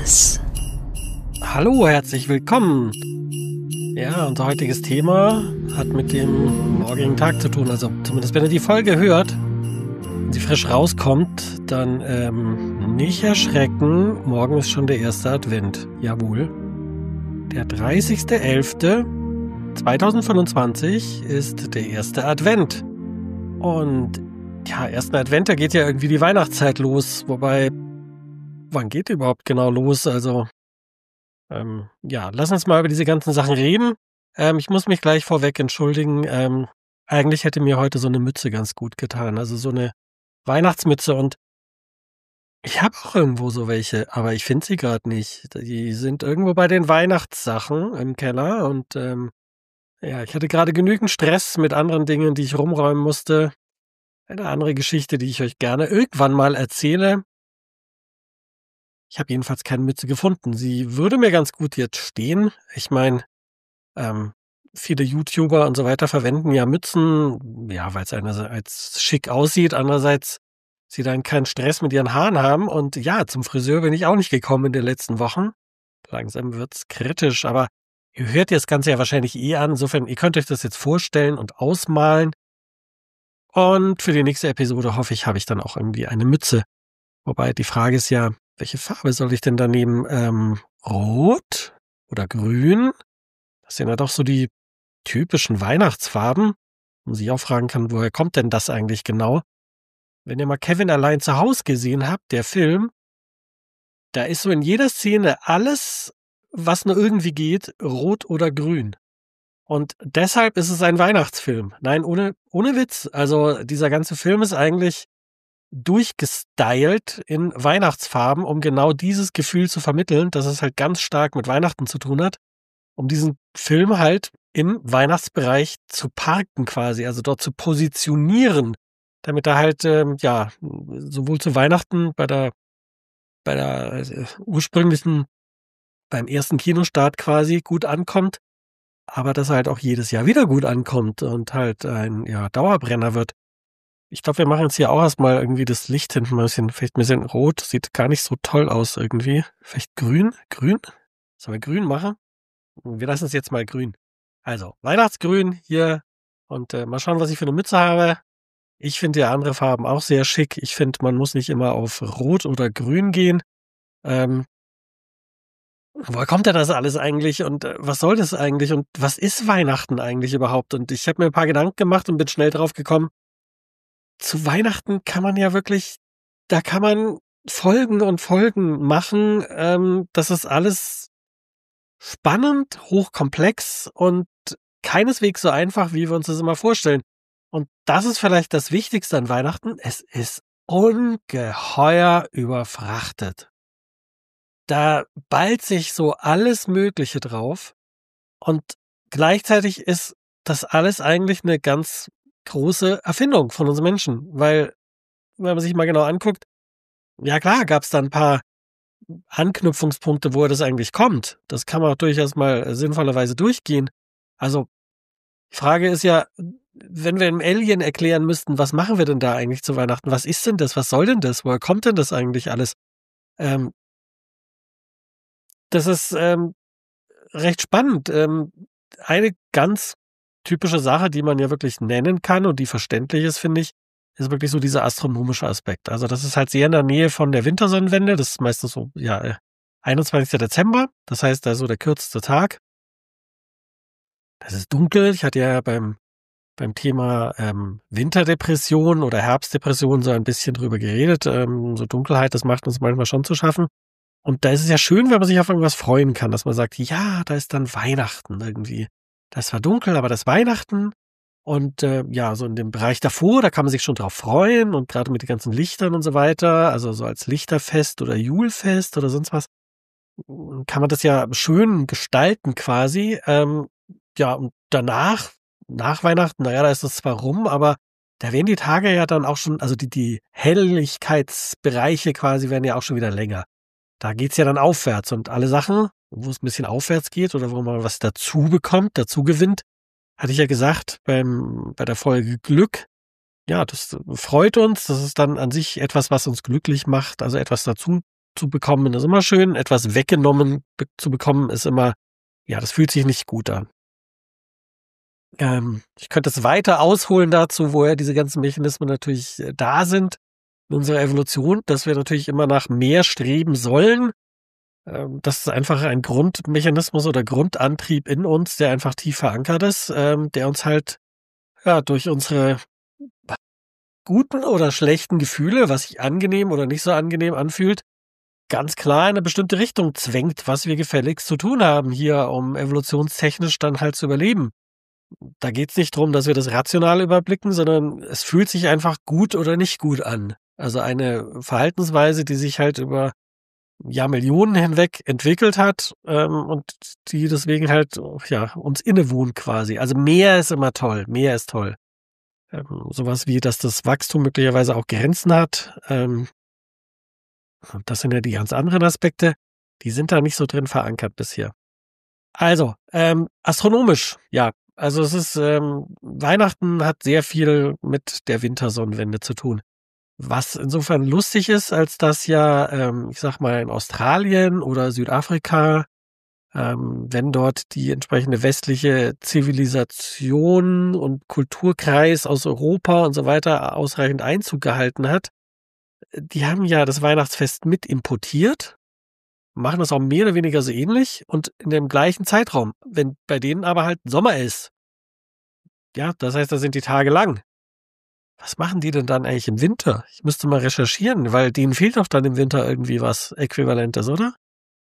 Wellness. Hallo, herzlich willkommen. Ja, unser heutiges Thema hat mit dem morgigen Tag zu tun. Also zumindest wenn ihr die Folge hört, wenn sie frisch rauskommt, dann nicht erschrecken. Morgen ist schon der erste Advent. Jawohl. Der 30.11.2025 ist der erste Advent. Und ja, ersten Advent, da geht ja irgendwie die Weihnachtszeit los. Wobei, wann geht die überhaupt genau los? Also, ja, lass uns mal über diese ganzen Sachen reden. Ich muss mich gleich vorweg entschuldigen. Eigentlich hätte mir heute so eine Mütze ganz gut getan. Also so eine Weihnachtsmütze, und ich habe auch irgendwo so welche, aber ich finde sie gerade nicht. Die sind irgendwo bei den Weihnachtssachen im Keller, und ja, ich hatte gerade genügend Stress mit anderen Dingen, die ich rumräumen musste. Eine andere Geschichte, die ich euch gerne irgendwann mal erzähle. Ich habe jedenfalls keine Mütze gefunden. Sie würde mir ganz gut jetzt stehen. Ich meine, viele YouTuber und so weiter verwenden ja Mützen, ja, weil es einerseits schick aussieht, andererseits sie dann keinen Stress mit ihren Haaren haben. Und ja, zum Friseur bin ich auch nicht gekommen in den letzten Wochen. Langsam wird's kritisch, aber ihr hört das Ganze ja wahrscheinlich an. Insofern, ihr könnt euch das jetzt vorstellen und ausmalen. Und für die nächste Episode hoffe ich, habe ich dann auch irgendwie eine Mütze. Wobei die Frage ist ja, welche Farbe soll ich denn da nehmen? Rot oder grün? Das sind ja doch so die typischen Weihnachtsfarben. Und sich auch fragen kann, woher kommt denn das eigentlich genau? Wenn ihr mal Kevin allein zu Hause gesehen habt, der Film, da ist so in jeder Szene alles, was nur irgendwie geht, rot oder grün. Und deshalb ist es ein Weihnachtsfilm. Nein, ohne Witz. Also dieser ganze Film ist eigentlich durchgestylt in Weihnachtsfarben, um genau dieses Gefühl zu vermitteln, dass es halt ganz stark mit Weihnachten zu tun hat, um diesen Film halt im Weihnachtsbereich zu parken quasi, also dort zu positionieren, damit er halt, ja, sowohl zu Weihnachten bei der ursprünglichen, beim ersten Kinostart quasi gut ankommt, aber dass er halt auch jedes Jahr wieder gut ankommt und halt ein, ja, Dauerbrenner wird. Ich glaube, wir machen jetzt hier auch erstmal irgendwie das Licht hinten mal vielleicht ein bisschen rot. Sieht gar nicht so toll aus irgendwie. Vielleicht grün? Grün? Sollen wir grün machen? Wir lassen es jetzt mal grün. Also, Weihnachtsgrün hier. Und mal schauen, was ich für eine Mütze habe. Ich finde ja andere Farben auch sehr schick. Ich finde, man muss nicht immer auf Rot oder Grün gehen. Ähm, Woher kommt denn das alles eigentlich, und was soll das eigentlich, und was ist Weihnachten eigentlich überhaupt? Und ich habe mir ein paar Gedanken gemacht und bin schnell drauf gekommen, zu Weihnachten kann man ja wirklich, da kann man Folgen und Folgen machen. Das ist alles spannend, hochkomplex und keineswegs so einfach, wie wir uns das immer vorstellen. Und das ist vielleicht das Wichtigste an Weihnachten. Es ist ungeheuer überfrachtet. Da ballt sich so alles Mögliche drauf, und gleichzeitig ist das alles eigentlich eine ganz große Erfindung von uns Menschen, weil, wenn man sich mal genau anguckt, ja klar, gab es da ein paar Anknüpfungspunkte, woher das eigentlich kommt. Das kann man auch durchaus mal sinnvollerweise durchgehen. Also, die Frage ist ja, wenn wir einem Alien erklären müssten, was machen wir denn da eigentlich zu Weihnachten? Was ist denn das? Was soll denn das? Woher kommt denn das eigentlich alles? Ähm, Das ist recht spannend. Eine ganz typische Sache, die man ja wirklich nennen kann und die verständlich ist, finde ich, ist wirklich so dieser astronomische Aspekt. Also das ist halt sehr in der Nähe von der Wintersonnenwende. Das ist meistens so, ja, 21. Dezember. Das heißt also der kürzeste Tag. Es ist dunkel. Ich hatte ja beim Thema Winterdepression oder Herbstdepression so ein bisschen drüber geredet. So Dunkelheit, das macht uns manchmal schon zu schaffen. Und da ist es ja schön, wenn man sich auf irgendwas freuen kann, dass man sagt, ja, da ist dann Weihnachten irgendwie. Das war dunkel, aber das ist Weihnachten. Und ja, so in dem Bereich davor, da kann man sich schon drauf freuen, und gerade mit den ganzen Lichtern und so weiter, also so als Lichterfest oder Julfest oder sonst was, kann man das ja schön gestalten quasi. Ja, und danach, nach Weihnachten, naja, da ist es zwar rum, aber da werden die Tage ja dann auch schon, also die Helligkeitsbereiche quasi werden ja auch schon wieder länger. Da geht's ja dann aufwärts, und alle Sachen, wo es ein bisschen aufwärts geht oder wo man was dazu bekommt, dazu gewinnt, hatte ich ja gesagt bei der Folge Glück. Ja, das freut uns. Das ist dann an sich etwas, was uns glücklich macht, also etwas dazu zu bekommen, ist immer schön. Etwas weggenommen zu bekommen, ist immer, ja, das fühlt sich nicht gut an. Ich könnte es weiter ausholen dazu, woher diese ganzen Mechanismen natürlich da sind in unserer Evolution, dass wir natürlich immer nach mehr streben sollen. Das ist einfach ein Grundmechanismus oder Grundantrieb in uns, der einfach tief verankert ist, der uns halt ja durch unsere guten oder schlechten Gefühle, was sich angenehm oder nicht so angenehm anfühlt, ganz klar in eine bestimmte Richtung zwängt, was wir gefälligst zu tun haben hier, um evolutionstechnisch dann halt zu überleben. Da geht's nicht drum, dass wir das rational überblicken, sondern es fühlt sich einfach gut oder nicht gut an. Also eine Verhaltensweise, die sich halt über Jahrmillionen hinweg entwickelt hat, und die deswegen halt, ja, uns innewohnt quasi. Also mehr ist immer toll, mehr ist toll. So wie, dass das Wachstum möglicherweise auch Grenzen hat. Und das sind ja die ganz anderen Aspekte, die sind da nicht so drin verankert bisher. Also, astronomisch, ja. Also es ist, Weihnachten hat sehr viel mit der Wintersonnenwende zu tun. Was insofern lustig ist, als dass ja, ich sage mal, in Australien oder Südafrika, wenn dort die entsprechende westliche Zivilisation und Kulturkreis aus Europa und so weiter ausreichend Einzug gehalten hat, die haben ja das Weihnachtsfest mit importiert, machen das auch mehr oder weniger so ähnlich und in dem gleichen Zeitraum. Wenn bei denen aber halt Sommer ist, ja, das heißt, da sind die Tage lang. Was machen die denn dann eigentlich im Winter? Ich müsste mal recherchieren, weil denen fehlt doch dann im Winter irgendwie was Äquivalentes, oder?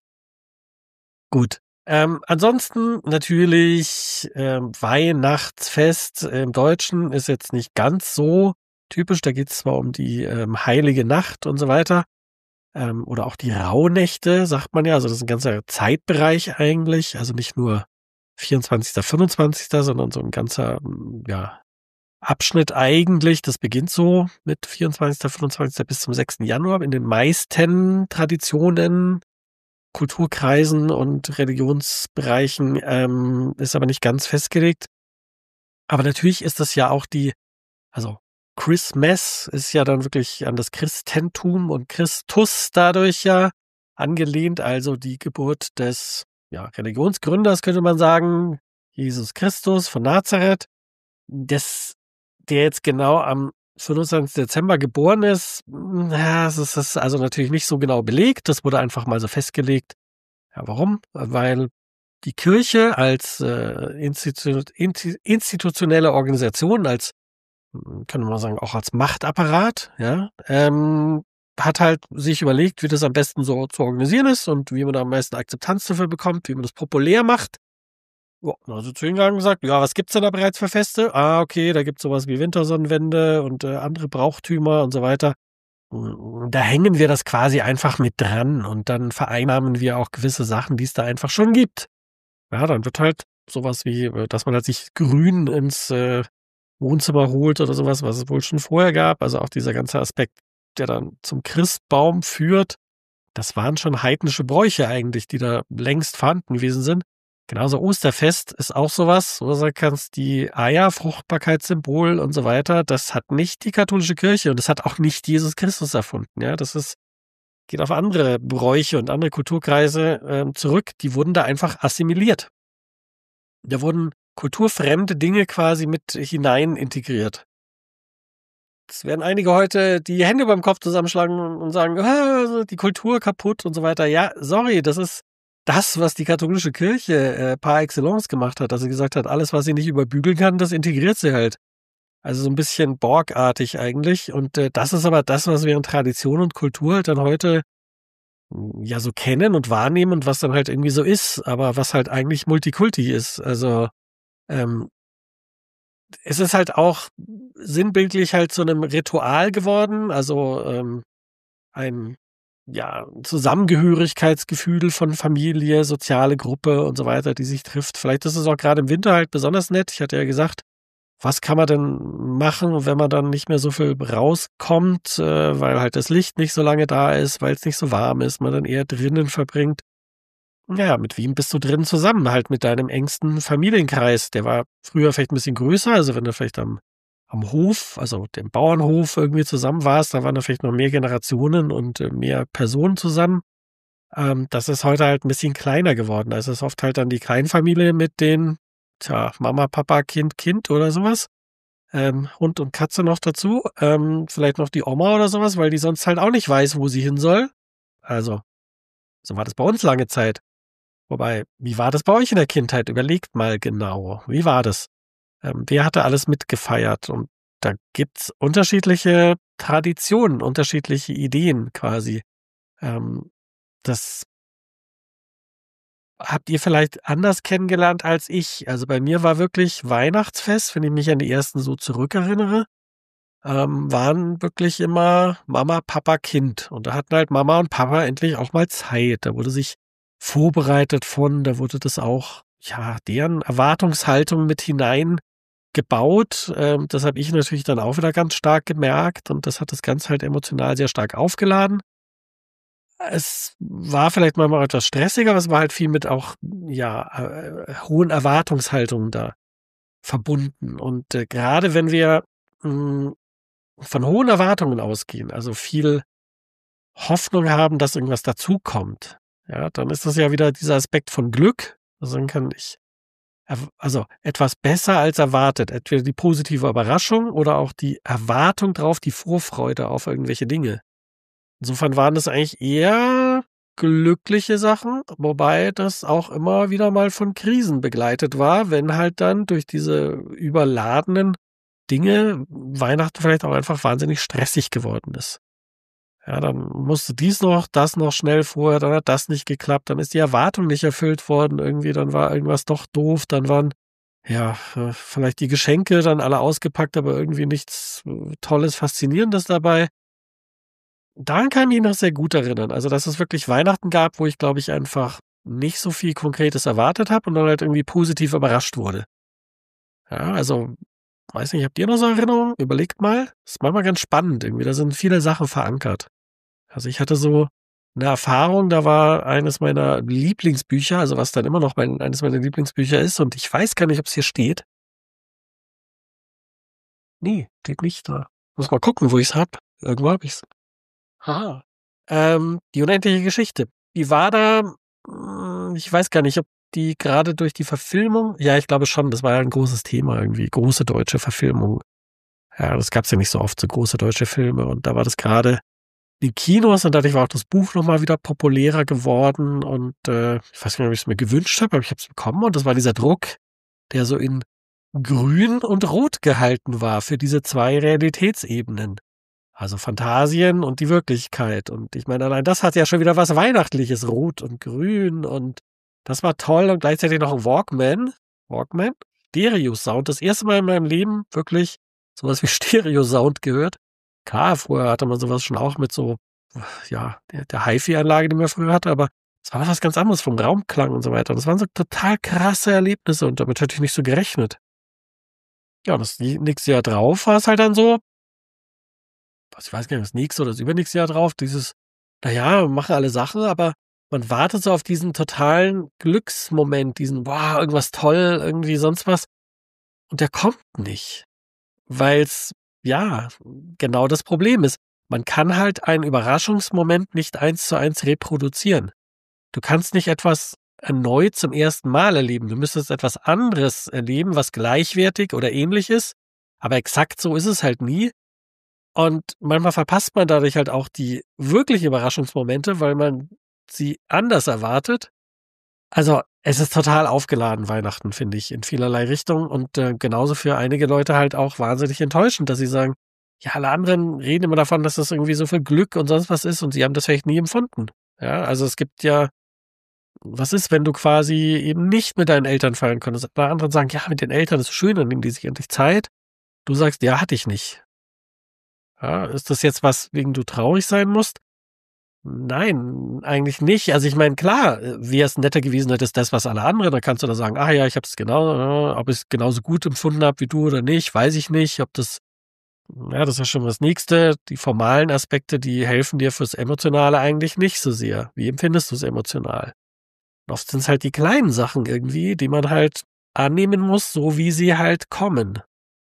Gut. Ansonsten natürlich Weihnachtsfest im Deutschen ist jetzt nicht ganz so typisch. Da geht es zwar um die heilige Nacht und so weiter. Oder auch die Rauhnächte, sagt man ja. Also das ist ein ganzer Zeitbereich eigentlich. Also nicht nur 24., 25., sondern so ein ganzer, ja, Abschnitt eigentlich. Das beginnt so mit 24., 25. bis zum 6. Januar in den meisten Traditionen, Kulturkreisen und Religionsbereichen, ist aber nicht ganz festgelegt. Aber natürlich ist das ja auch also Christmas ist ja dann wirklich an das Christentum und Christus dadurch ja angelehnt, also die Geburt des, ja, Religionsgründers, könnte man sagen, Jesus Christus von Nazareth. Das Der jetzt genau am 25. Dezember geboren ist, ja, es ist also natürlich nicht so genau belegt. Das wurde einfach mal so festgelegt. Ja, warum? Weil die Kirche als institutionelle Organisation, als, können wir mal sagen, auch als Machtapparat, ja, hat halt sich überlegt, wie das am besten so zu organisieren ist und wie man da am meisten Akzeptanz dafür bekommt, wie man das populär macht. Ja, dann sind sie hingegangen und gesagt: „Ja, was gibt's denn da bereits für Feste?“ „Ah, okay, da gibt's sowas wie Wintersonnenwende und, andere Brauchtümer und so weiter.“ Da hängen wir das quasi einfach mit dran und dann vereinnahmen wir auch gewisse Sachen, die es da einfach schon gibt. Ja, dann wird halt sowas wie, dass man halt sich Grün ins, Wohnzimmer holt oder sowas, was es wohl schon vorher gab. Also auch dieser ganze Aspekt, der dann zum Christbaum führt, das waren schon heidnische Bräuche eigentlich, die da längst vorhanden gewesen sind. Genauso Osterfest ist auch sowas, wo du sagen kannst, die Eier, Fruchtbarkeitssymbol und so weiter, das hat nicht die katholische Kirche und das hat auch nicht Jesus Christus erfunden. Ja, geht auf andere Bräuche und andere Kulturkreise zurück. Die wurden da einfach assimiliert. Da wurden kulturfremde Dinge quasi mit hinein integriert. Es werden einige heute die Hände beim Kopf zusammenschlagen und sagen: „Ah, die Kultur kaputt“ und so weiter. Ja, sorry, das ist das, was die katholische Kirche, par excellence gemacht hat, dass sie gesagt hat, alles, was sie nicht überbügeln kann, das integriert sie halt. Also so ein bisschen Borg-artig eigentlich und, das ist aber das, was wir in Tradition und Kultur halt dann heute, ja, so kennen und wahrnehmen und was dann halt irgendwie so ist, aber was halt eigentlich Multikulti ist. Also, ähm es ist halt auch sinnbildlich halt zu einem Ritual geworden, also, ein, ja, Zusammengehörigkeitsgefühl von Familie, soziale Gruppe und so weiter, die sich trifft. Vielleicht ist es auch gerade im Winter halt besonders nett. Ich hatte ja gesagt, was kann man denn machen, wenn man dann nicht mehr so viel rauskommt, weil halt das Licht nicht so lange da ist, weil es nicht so warm ist, man dann eher drinnen verbringt. Ja, mit wem bist du drin zusammen? Halt mit deinem engsten Familienkreis. Der war früher vielleicht ein bisschen größer, also wenn du vielleicht am am Hof, also dem Bauernhof irgendwie zusammen warst, da waren da vielleicht noch mehr Generationen und mehr Personen zusammen. Das ist heute halt ein bisschen kleiner geworden. Also, es ist oft halt dann die Kleinfamilie mit den, Mama, Papa, Kind, Kind oder sowas. Hund und Katze noch dazu. Vielleicht noch die Oma oder sowas, weil die sonst halt auch nicht weiß, wo sie hin soll. Also, so war das bei uns lange Zeit. Wobei, wie war das bei euch in der Kindheit? Überlegt mal genau. Wie war das? Wer hatte alles mitgefeiert? Und da gibt's unterschiedliche Traditionen, unterschiedliche Ideen quasi. Ähm, Das habt ihr vielleicht anders kennengelernt als ich. Also, bei mir war wirklich Weihnachtsfest, wenn ich mich an die ersten so zurückerinnere, waren wirklich immer Mama, Papa, Kind. Und da hatten halt Mama und Papa endlich auch mal Zeit. Da wurde sich vorbereitet da wurde das auch, ja, deren Erwartungshaltung mit hineingebaut. Das habe ich natürlich dann auch wieder ganz stark gemerkt und das hat das Ganze halt emotional sehr stark aufgeladen. Es war vielleicht manchmal etwas stressiger, aber es war halt viel mit auch, ja, hohen Erwartungshaltungen da verbunden. Und, grade wenn wir, hm, von hohen Erwartungen ausgehen, also viel Hoffnung haben, dass irgendwas dazukommt, ja, dann ist das ja wieder dieser Aspekt von Glück. Also, dann kann ich also, etwas besser als erwartet, entweder die positive Überraschung oder auch die Erwartung drauf, die Vorfreude auf irgendwelche Dinge. Insofern waren das eigentlich eher glückliche Sachen, wobei das auch immer wieder mal von Krisen begleitet war, wenn halt dann durch diese überladenen Dinge Weihnachten vielleicht auch einfach wahnsinnig stressig geworden ist. Ja, dann musste dies noch, das noch schnell vorher, dann hat das nicht geklappt, dann ist die Erwartung nicht erfüllt worden irgendwie, dann war irgendwas doch doof, dann waren, ja, vielleicht die Geschenke dann alle ausgepackt, aber irgendwie nichts, Tolles, Faszinierendes dabei. Daran kann ich mich noch sehr gut erinnern. Also, dass es wirklich Weihnachten gab, wo ich, glaube ich, einfach nicht so viel Konkretes erwartet habe und dann halt irgendwie positiv überrascht wurde. Ja, also, weiß nicht, habt ihr noch so Erinnerungen? Überlegt mal. Ist manchmal ganz spannend irgendwie, da sind viele Sachen verankert. Also, ich hatte so 'ne Erfahrung, da war eines meiner Lieblingsbücher, also, was dann immer noch eines meiner Lieblingsbücher ist und ich weiß gar nicht, ob's hier steht. Ne, steht nicht da. Muss mal gucken, wo ich's habe. Irgendwo habe ich's. Aha. Die unendliche Geschichte. Die war da ich weiß gar nicht, ob die grade durch die Verfilmung, ja, ich glaube schon, das war ja 'n großes Thema irgendwie, große deutsche Verfilmung. Ja, das gab's ja nicht so oft, so große deutsche Filme und da war das grade in Kinos und dadurch war auch das Buch noch mal wieder populärer geworden und, ich weiß gar nicht, ob ich's mir gewünscht habe, aber ich habe es bekommen und das war dieser Druck, der so in grün und rot gehalten war für diese 2 Realitätsebenen. Also Phantasien und die Wirklichkeit. Und ich meine, allein das hat ja schon wieder was Weihnachtliches, rot und grün und das war toll und gleichzeitig noch 'n Walkman, Stereo-Sound. Das erste Mal in meinem Leben wirklich so was wie Stereo-Sound gehört. Klar, vorher hatte man so was schon auch mit so, ja, der HiFi-Anlage, die man früher hatte, aber es war was ganz anderes vom Raumklang und so weiter. Das waren so total krasse Erlebnisse und damit hätte ich nicht so gerechnet. Ja, und das nächste Jahr drauf war's halt dann so, ich weiß gar nicht, das nächste oder das übernächste Jahr drauf, dieses, na ja, wir machen alle Sachen, aber man wartet so auf diesen totalen Glücksmoment, diesen: „Wow, irgendwas toll, irgendwie sonst was." Und der kommt nicht, weil's, ja, genau das Problem ist. Man kann halt einen Überraschungsmoment nicht eins zu eins reproduzieren. Du kannst nicht etwas erneut zum ersten Mal erleben. Du müsstest etwas anderes erleben, was gleichwertig oder ähnlich ist, aber exakt so ist es halt nie. Und manchmal verpasst man dadurch halt auch die wirklichen Überraschungsmomente, weil man sie anders erwartet. Also, es ist total aufgeladen, Weihnachten, finde ich, in vielerlei Richtungen und, genauso für einige Leute halt auch wahnsinnig enttäuschend, dass sie sagen: „Ja, alle anderen reden immer davon, dass das irgendwie so viel Glück und sonst was ist und sie haben das vielleicht nie empfunden." Ja, also, es gibt ja, was ist, wenn du quasi eben nicht mit deinen Eltern feiern konntest? Alle anderen sagen: „Ja, mit den Eltern ist es schön, dann nehmen die sich endlich Zeit." Du sagst: „Ja, hatte ich nicht." Ja, ist das jetzt was, wegen du traurig sein musst? Nein, eigentlich nicht. Also, ich meine, klar, wär's netter gewesen, hättest das, was alle anderen, dann kannst du da sagen: „Ah ja, ich habe es genau ob ich's genauso gut empfunden habe wie du oder nicht, weiß ich nicht." Ob das, ja, das ist ja schon das Nächste. Die formalen Aspekte, die helfen dir fürs Emotionale eigentlich nicht so sehr. Wie empfindest du's emotional? Oft sind's halt die kleinen Sachen irgendwie, die man halt annehmen muss, so wie sie halt kommen.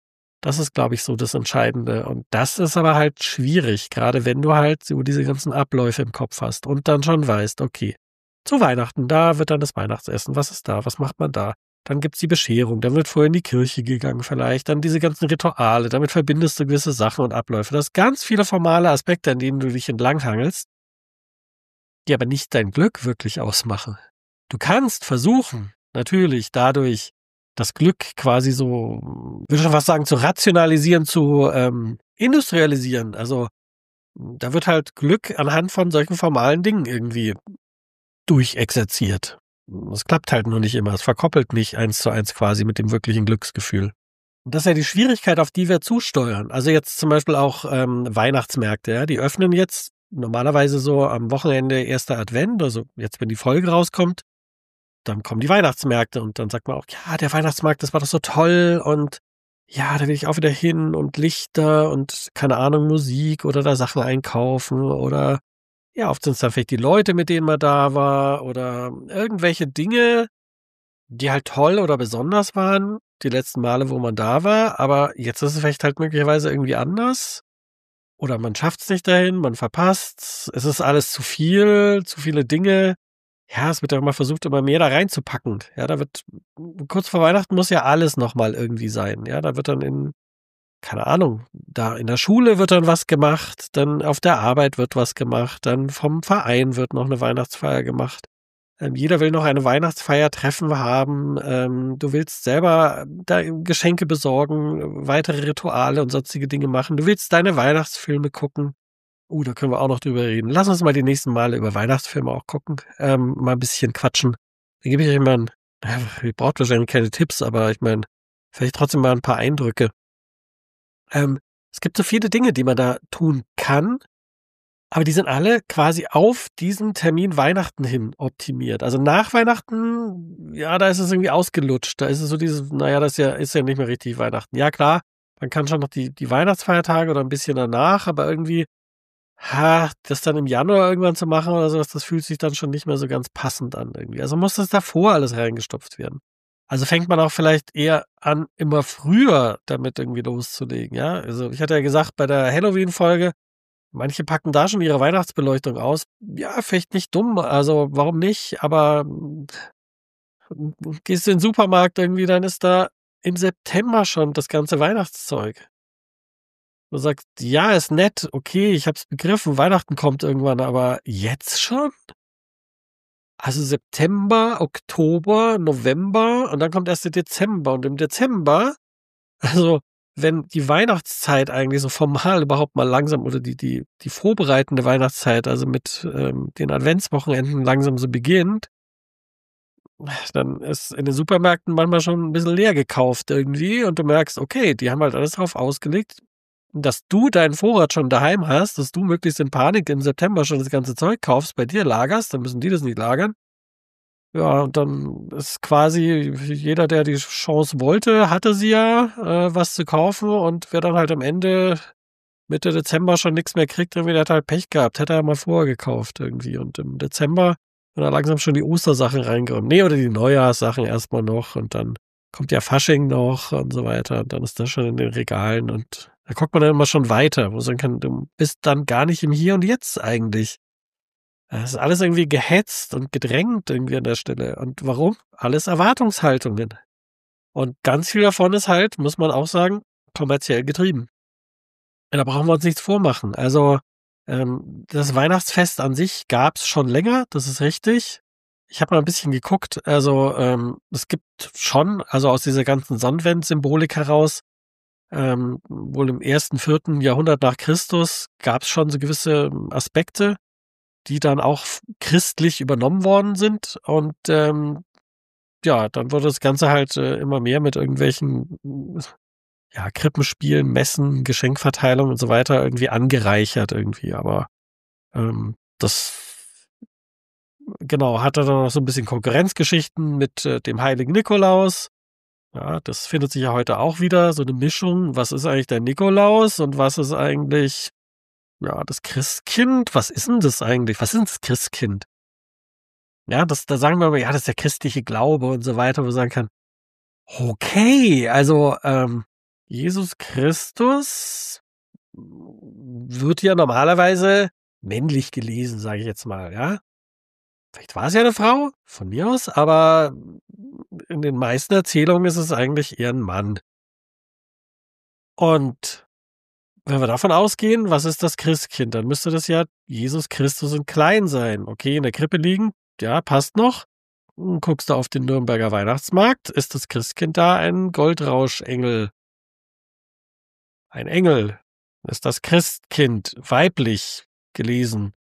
Das ist, glaube ich, so das Entscheidende. Und das ist aber halt schwierig, gerade wenn du halt so diese ganzen Abläufe im Kopf hast und dann schon weißt, okay, zu Weihnachten, da wird dann das Weihnachtsessen. Was ist da? Was macht man da? Dann gibt's die Bescherung, dann wird vorher in die Kirche gegangen vielleicht, dann diese ganzen Rituale, damit verbindest du gewisse Sachen und Abläufe. Das sind ganz viele formale Aspekte, an denen du dich entlanghangelst, die aber nicht dein Glück wirklich ausmachen. Du kannst versuchen, natürlich dadurch das Glück quasi so, würde schon fast sagen, zu rationalisieren, zu industrialisieren. Also da wird halt Glück anhand von solchen formalen Dingen irgendwie durchexerziert. Es klappt halt nur nicht immer. Es verkoppelt nicht 1:1 quasi mit dem wirklichen Glücksgefühl. Und das ist ja die Schwierigkeit, auf die wir zusteuern. Also jetzt zum Beispiel auch Weihnachtsmärkte, ja, die öffnen jetzt normalerweise so am Wochenende 1. Advent, also jetzt, wenn die Folge rauskommt, dann kommen die Weihnachtsmärkte und dann sagt man auch, ja, der Weihnachtsmarkt, das war doch so toll und ja, da will ich auch wieder hin und Lichter und keine Ahnung, Musik oder da Sachen einkaufen oder ja, oft sind es dann vielleicht die Leute, mit denen man da war oder irgendwelche Dinge, die halt toll oder besonders waren, die letzten Male, wo man da war, aber jetzt ist es vielleicht halt möglicherweise irgendwie anders oder man schafft es nicht dahin, man verpasst's, es ist alles zu viel, zu viele Dinge. Ja, es wird ja immer versucht, immer mehr da reinzupacken. Ja, da wird kurz vor Weihnachten muss ja alles noch mal irgendwie sein. Ja, da wird dann keine Ahnung, da in der Schule wird dann was gemacht, dann auf der Arbeit wird was gemacht, dann vom Verein wird noch eine Weihnachtsfeier gemacht. Jeder will noch eine Weihnachtsfeier-Treffen haben. Du willst selber da Geschenke besorgen, weitere Rituale und sonstige Dinge machen. Du willst deine Weihnachtsfilme gucken. Da können wir auch noch drüber reden. Lass uns mal die nächsten Male über Weihnachtsfilme auch gucken. Mal ein bisschen quatschen. Dann gebe ich euch mal ihr braucht wahrscheinlich keine Tipps, aber ich meine, vielleicht trotzdem mal ein paar Eindrücke. Es gibt so viele Dinge, die man da tun kann, aber die sind alle quasi auf diesen Termin Weihnachten hin optimiert. Also nach Weihnachten, ja, da ist es irgendwie ausgelutscht. Da ist es so dieses, naja, ist ja nicht mehr richtig Weihnachten. Ja, klar, man kann schon noch die Weihnachtsfeiertage oder ein bisschen danach, aber irgendwie, das dann im Januar irgendwann zu machen oder sowas, das fühlt sich dann schon nicht mehr so ganz passend an irgendwie. Also muss das davor alles reingestopft werden. Also fängt man auch vielleicht eher an, immer früher damit irgendwie loszulegen, ja? Also ich hatte ja gesagt, bei der Halloween-Folge, manche packen da schon ihre Weihnachtsbeleuchtung aus. Ja, vielleicht nicht dumm, also warum nicht? Aber gehst du in den Supermarkt irgendwie, dann ist da im September schon das ganze Weihnachtszeug. Du sagst, ja, ist nett, okay, ich hab's begriffen, Weihnachten kommt irgendwann, aber jetzt schon? Also September, Oktober, November und dann kommt erst der Dezember. Und im Dezember, also wenn die Weihnachtszeit eigentlich so formal überhaupt mal langsam oder die vorbereitende Weihnachtszeit, also mit den Adventswochenenden langsam so beginnt, dann ist in den Supermärkten manchmal schon ein bisschen leer gekauft irgendwie und du merkst, okay, die haben halt alles drauf ausgelegt, dass du deinen Vorrat schon daheim hast, dass du möglichst in Panik im September schon das ganze Zeug kaufst, bei dir lagerst, dann müssen die das nicht lagern. Ja, und dann ist quasi jeder, der die Chance wollte, hatte sie ja, was zu kaufen und wer dann halt am Ende Mitte Dezember schon nichts mehr kriegt, irgendwie, der hat halt Pech gehabt. Hätte er ja mal vorher gekauft irgendwie. Und im Dezember wenn er langsam schon die Ostersachen reingekommen. Nee, oder die Neujahrssachen erstmal noch und dann kommt ja Fasching noch und so weiter. Und dann ist das schon in den Regalen und da guckt man dann immer schon weiter, wo man sagen kann, du bist dann gar nicht im Hier und Jetzt eigentlich. Es ist alles irgendwie gehetzt und gedrängt irgendwie an der Stelle. Und warum? Alles Erwartungshaltungen. Und ganz viel davon ist halt, muss man auch sagen, kommerziell getrieben. Da brauchen wir uns nichts vormachen. Also, das Weihnachtsfest an sich gab's schon länger, das ist richtig. Ich habe mal ein bisschen geguckt, also, es gibt schon, also aus dieser ganzen Sonnenwend-Symbolik heraus, wohl im 1., 4. Jahrhundert nach Christus gab's schon so gewisse Aspekte, die dann auch christlich übernommen worden sind. Und ja, dann wurde das Ganze halt immer mehr mit irgendwelchen ja, Krippenspielen, Messen, Geschenkverteilung und so weiter irgendwie angereichert irgendwie. Aber das genau hatte dann noch so ein bisschen Konkurrenzgeschichten mit dem heiligen Nikolaus. Ja, das findet sich ja heute auch wieder, so eine Mischung. Was ist eigentlich der Nikolaus und was ist eigentlich ja, das Christkind, was ist denn das eigentlich? Was ist denn das Christkind? Ja, da sagen wir mal, ja, das ist der christliche Glaube und so weiter, wo man sagen kann, okay, also, Jesus Christus wird ja normalerweise männlich gelesen, sage ich jetzt mal, ja? Vielleicht war es ja eine Frau, von mir aus, aber in den meisten Erzählungen ist es eigentlich eher ein Mann. Und wenn wir davon ausgehen, was ist das Christkind? Dann müsste das ja Jesus Christus in klein sein. Okay, in der Krippe liegen, ja, passt noch. Guckst du auf den Nürnberger Weihnachtsmarkt, ist das Christkind da ein Goldrauschengel, ein Engel. Ist das Christkind weiblich gelesen?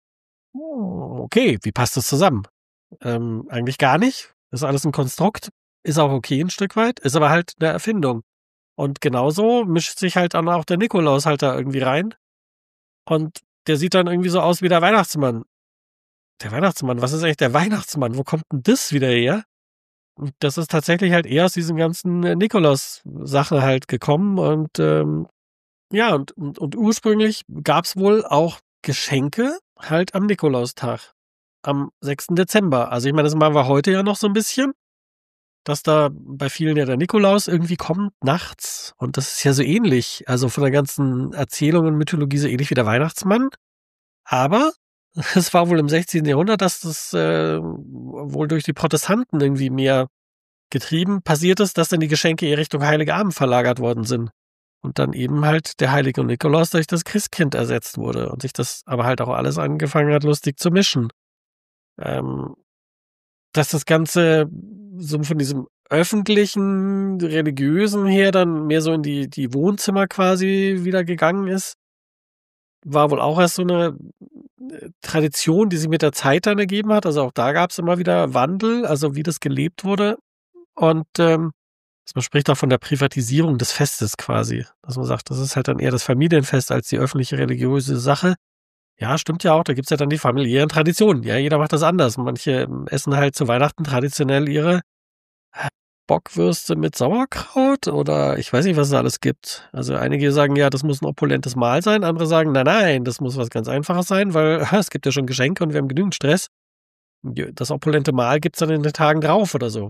Okay, wie passt das zusammen? Eigentlich gar nicht. Ist alles ein Konstrukt. Ist auch okay ein Stück weit, ist aber halt eine Erfindung. Und genauso mischt sich halt dann auch der Nikolaus halt da irgendwie rein. Und der sieht dann irgendwie so aus wie der Weihnachtsmann. Der Weihnachtsmann, was ist eigentlich der Weihnachtsmann? Wo kommt denn das wieder her? Und das ist tatsächlich halt eher aus diesen ganzen Nikolaus-Sachen halt gekommen. Und ja, und ursprünglich gab's wohl auch Geschenke halt am Nikolaustag, am 6. Dezember. Also ich meine, das machen wir heute ja noch so ein bisschen, dass da bei vielen ja der Nikolaus irgendwie kommt nachts. Und das ist ja so ähnlich. Also von der ganzen Erzählung und Mythologie so ähnlich wie der Weihnachtsmann. Aber es war wohl im 16. Jahrhundert, dass das wohl durch die Protestanten irgendwie mehr getrieben passiert ist, dass dann die Geschenke eher Richtung Heiligabend verlagert worden sind. Und dann eben halt der heilige Nikolaus durch das Christkind ersetzt wurde. Und sich das aber halt auch alles angefangen hat, lustig zu mischen. Ähm, dass das Ganze so von diesem öffentlichen, religiösen her dann mehr so in die Wohnzimmer quasi wieder gegangen ist, war wohl auch erst so eine Tradition, die sich mit der Zeit dann ergeben hat. Also auch da gab es immer wieder Wandel, also wie das gelebt wurde. Und man spricht auch von der Privatisierung des Festes quasi. Dass man sagt, das ist halt dann eher das Familienfest als die öffentliche religiöse Sache. Ja, stimmt ja auch. Da gibt's ja dann die familiären Traditionen. Ja, jeder macht das anders. Manche essen halt zu Weihnachten traditionell ihre Bockwürste mit Sauerkraut oder ich weiß nicht, was es alles gibt. Also einige sagen, ja, das muss ein opulentes Mahl sein. Andere sagen, nein, das muss was ganz Einfaches sein, weil es gibt ja schon Geschenke und wir haben genügend Stress. Das opulente Mahl gibt's dann in den Tagen drauf oder so.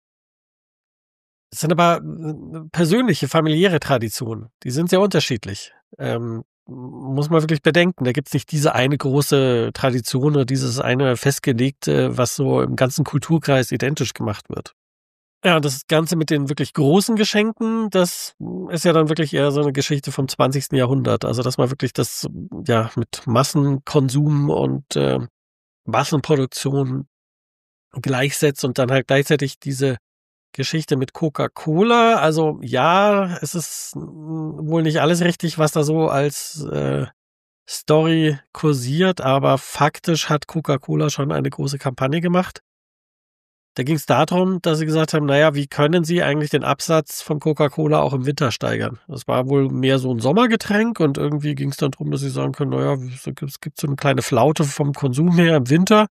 Das sind aber persönliche, familiäre Traditionen. Die sind sehr unterschiedlich. Muss man wirklich bedenken. Da gibt's nicht diese eine große Tradition oder dieses eine festgelegte, was so im ganzen Kulturkreis identisch gemacht wird. Ja, und das Ganze mit den wirklich großen Geschenken, das ist ja dann wirklich eher so eine Geschichte vom 20. Jahrhundert. Also, dass man wirklich das, ja, mit Massenkonsum und Massenproduktion gleichsetzt und dann halt gleichzeitig diese Geschichte mit Coca-Cola. Also ja, es ist wohl nicht alles richtig, was da so als Story kursiert, aber faktisch hat Coca-Cola schon eine große Kampagne gemacht. Da ging es darum, dass sie gesagt haben, naja, wie können sie eigentlich den Absatz von Coca-Cola auch im Winter steigern? Das war wohl mehr so ein Sommergetränk und irgendwie ging es dann darum, dass sie sagen können, naja, es gibt so eine kleine Flaute vom Konsum her im Winter.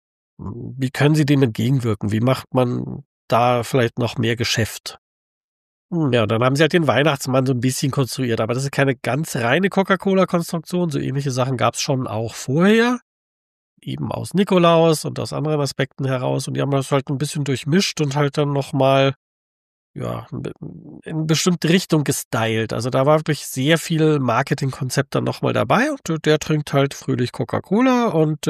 Wie können sie dem entgegenwirken? Wie macht man da vielleicht noch mehr Geschäft? Ja, dann haben sie halt den Weihnachtsmann so ein bisschen konstruiert, aber das ist keine ganz reine Coca-Cola-Konstruktion. So ähnliche Sachen gab es schon auch vorher, eben aus Nikolaus und aus anderen Aspekten heraus. Und die haben das halt ein bisschen durchmischt und halt dann noch mal, ja, in bestimmte Richtung gestylt. Also da war wirklich sehr viel Marketingkonzept dann noch mal dabei und der trinkt halt fröhlich Coca-Cola und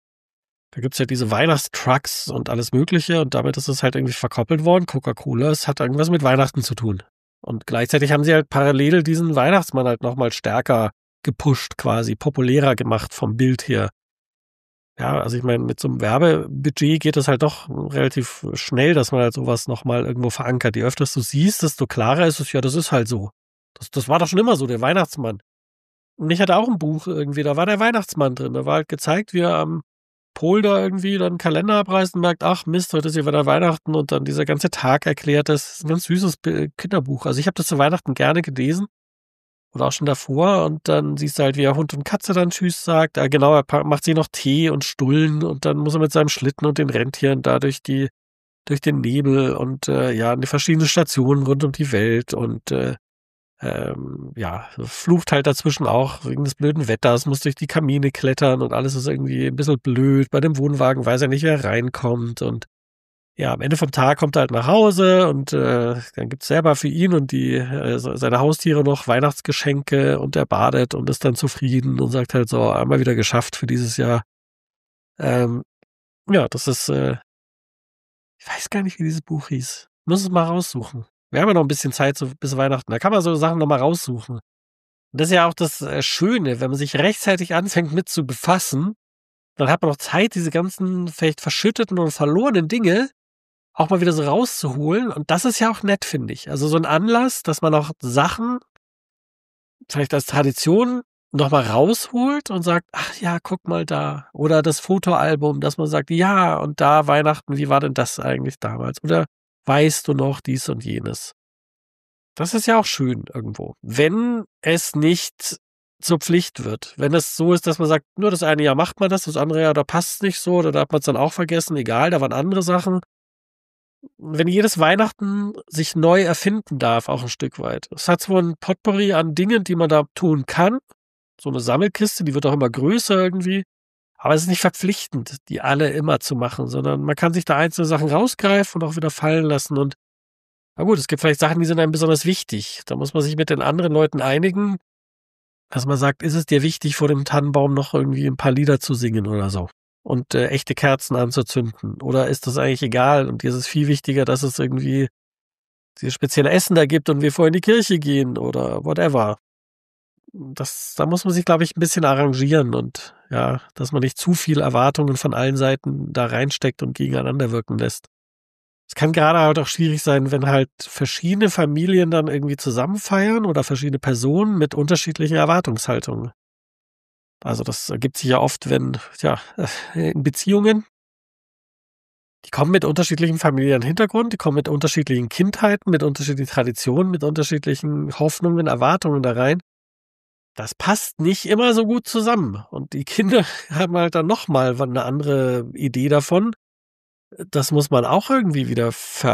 da gibt's ja diese Weihnachtstrucks und alles Mögliche und damit ist es halt irgendwie verkoppelt worden. Coca-Cola, es hat irgendwas mit Weihnachten zu tun. Und gleichzeitig haben sie halt parallel diesen Weihnachtsmann halt nochmal stärker gepusht quasi, populärer gemacht vom Bild her. Ja, also ich meine, mit so einem Werbebudget geht es halt doch relativ schnell, dass man halt sowas nochmal irgendwo verankert. Je öfter du siehst, desto klarer ist es, ja, das ist halt so. Das war doch schon immer so, der Weihnachtsmann. Und ich hatte auch ein Buch irgendwie, da war der Weihnachtsmann drin. Da war halt gezeigt, wie er am Pol da irgendwie dann einen Kalender abreißt und merkt, ach Mist, heute ist ja wieder Weihnachten und dann dieser ganze Tag erklärt. Das ist ein ganz süßes Kinderbuch. Also ich habe das zu Weihnachten gerne gelesen oder auch schon davor und dann siehst du halt, wie er Hund und Katze dann Tschüss sagt. Genau, er macht sich noch Tee und Stullen und dann muss er mit seinem Schlitten und den Rentieren da durch den Nebel und ja, an die verschiedenen Stationen rund um die Welt und ja, flucht halt dazwischen auch wegen des blöden Wetters, muss durch die Kamine klettern und alles ist irgendwie ein bisschen blöd. Bei dem Wohnwagen weiß er nicht, wer reinkommt und ja, am Ende vom Tag kommt er halt nach Hause und, dann gibt's selber für ihn und die seine Haustiere noch Weihnachtsgeschenke und er badet und ist dann zufrieden und sagt halt so: „Einmal wieder geschafft für dieses Jahr." Ähm, ja, das ist, ich weiß gar nicht, wie dieses Buch hieß. Muss es mal raussuchen. Wir haben ja noch ein bisschen Zeit so bis Weihnachten. Da kann man so Sachen noch mal raussuchen. Und das ist ja auch das, Schöne, wenn man sich rechtzeitig anfängt mit zu befassen, dann hat man noch Zeit, diese ganzen vielleicht verschütteten oder verlorenen Dinge auch mal wieder so rauszuholen. Und das ist ja auch nett, finde ich. Also, so 'n Anlass, dass man auch Sachen vielleicht als Tradition noch mal rausholt und sagt: „Ach ja, guck mal da." Oder das Fotoalbum, dass man sagt: „Ja, und da Weihnachten, wie war denn das eigentlich damals?" Oder „Weißt du noch dies und jenes?" Das ist ja auch schön irgendwo, wenn es nicht zur Pflicht wird. Wenn es so ist, dass man sagt: „Nur das eine Jahr macht man das andere Jahr, da passt's nicht so oder da hat man's dann auch vergessen. Egal, da waren andere Sachen." Wenn jedes Weihnachten sich neu erfinden darf, auch 'n Stück weit. Es hat zwar 'n Potpourri an Dingen, die man da tun kann, so 'ne Sammelkiste, die wird auch immer größer irgendwie, aber es ist nicht verpflichtend, die alle immer zu machen, sondern man kann sich da einzelne Sachen rausgreifen und auch wieder fallen lassen und na gut, es gibt vielleicht Sachen, die sind einem besonders wichtig. Da muss man sich mit den anderen Leuten einigen, dass man sagt: „Ist es dir wichtig, vor dem Tannenbaum noch irgendwie 'n paar Lieder zu singen oder so und, echte Kerzen anzuzünden? Oder ist das eigentlich egal und dir ist es viel wichtiger, dass es irgendwie dieses spezielle Essen da gibt und wir vorher in die Kirche gehen oder whatever." Da muss man sich, glaube ich, 'n bisschen arrangieren und ja, dass man nicht zu viel Erwartungen von allen Seiten da reinsteckt und gegeneinander wirken lässt. Es kann gerade halt auch schwierig sein, wenn halt verschiedene Familien dann irgendwie zusammen feiern oder verschiedene Personen mit unterschiedlichen Erwartungshaltungen. Also, das ergibt sich ja oft, wenn ja, in Beziehungen, die kommen mit unterschiedlichem familiären Hintergrund, die kommen mit unterschiedlichen Kindheiten, mit unterschiedlichen Traditionen, mit unterschiedlichen Hoffnungen, Erwartungen da rein. Das passt nicht immer so gut zusammen und die Kinder haben halt dann noch mal eine andere Idee davon. Das muss man auch irgendwie wieder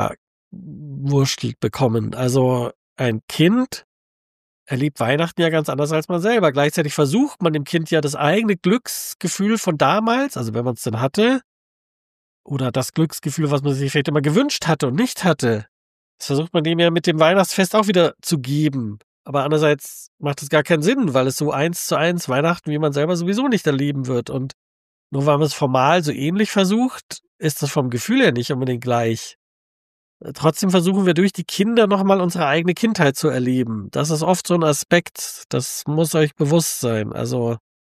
verwurstelt bekommen. Also, ein Kind erlebt Weihnachten ja ganz anders als man selber. Gleichzeitig versucht man dem Kind ja das eigene Glücksgefühl von damals, also wenn man es denn hatte, oder das Glücksgefühl, was man sich vielleicht immer gewünscht hatte und nicht hatte, das versucht man dem ja mit dem Weihnachtsfest auch wieder zu geben. Aber andererseits macht es gar keinen Sinn, weil es so eins zu eins Weihnachten, wie man selber sowieso nicht erleben wird. Und nur weil man es formal so ähnlich versucht, ist das vom Gefühl her nicht unbedingt gleich. Trotzdem versuchen wir durch die Kinder noch mal unsere eigene Kindheit zu erleben. Das ist oft so 'n Aspekt, das muss euch bewusst sein. Also,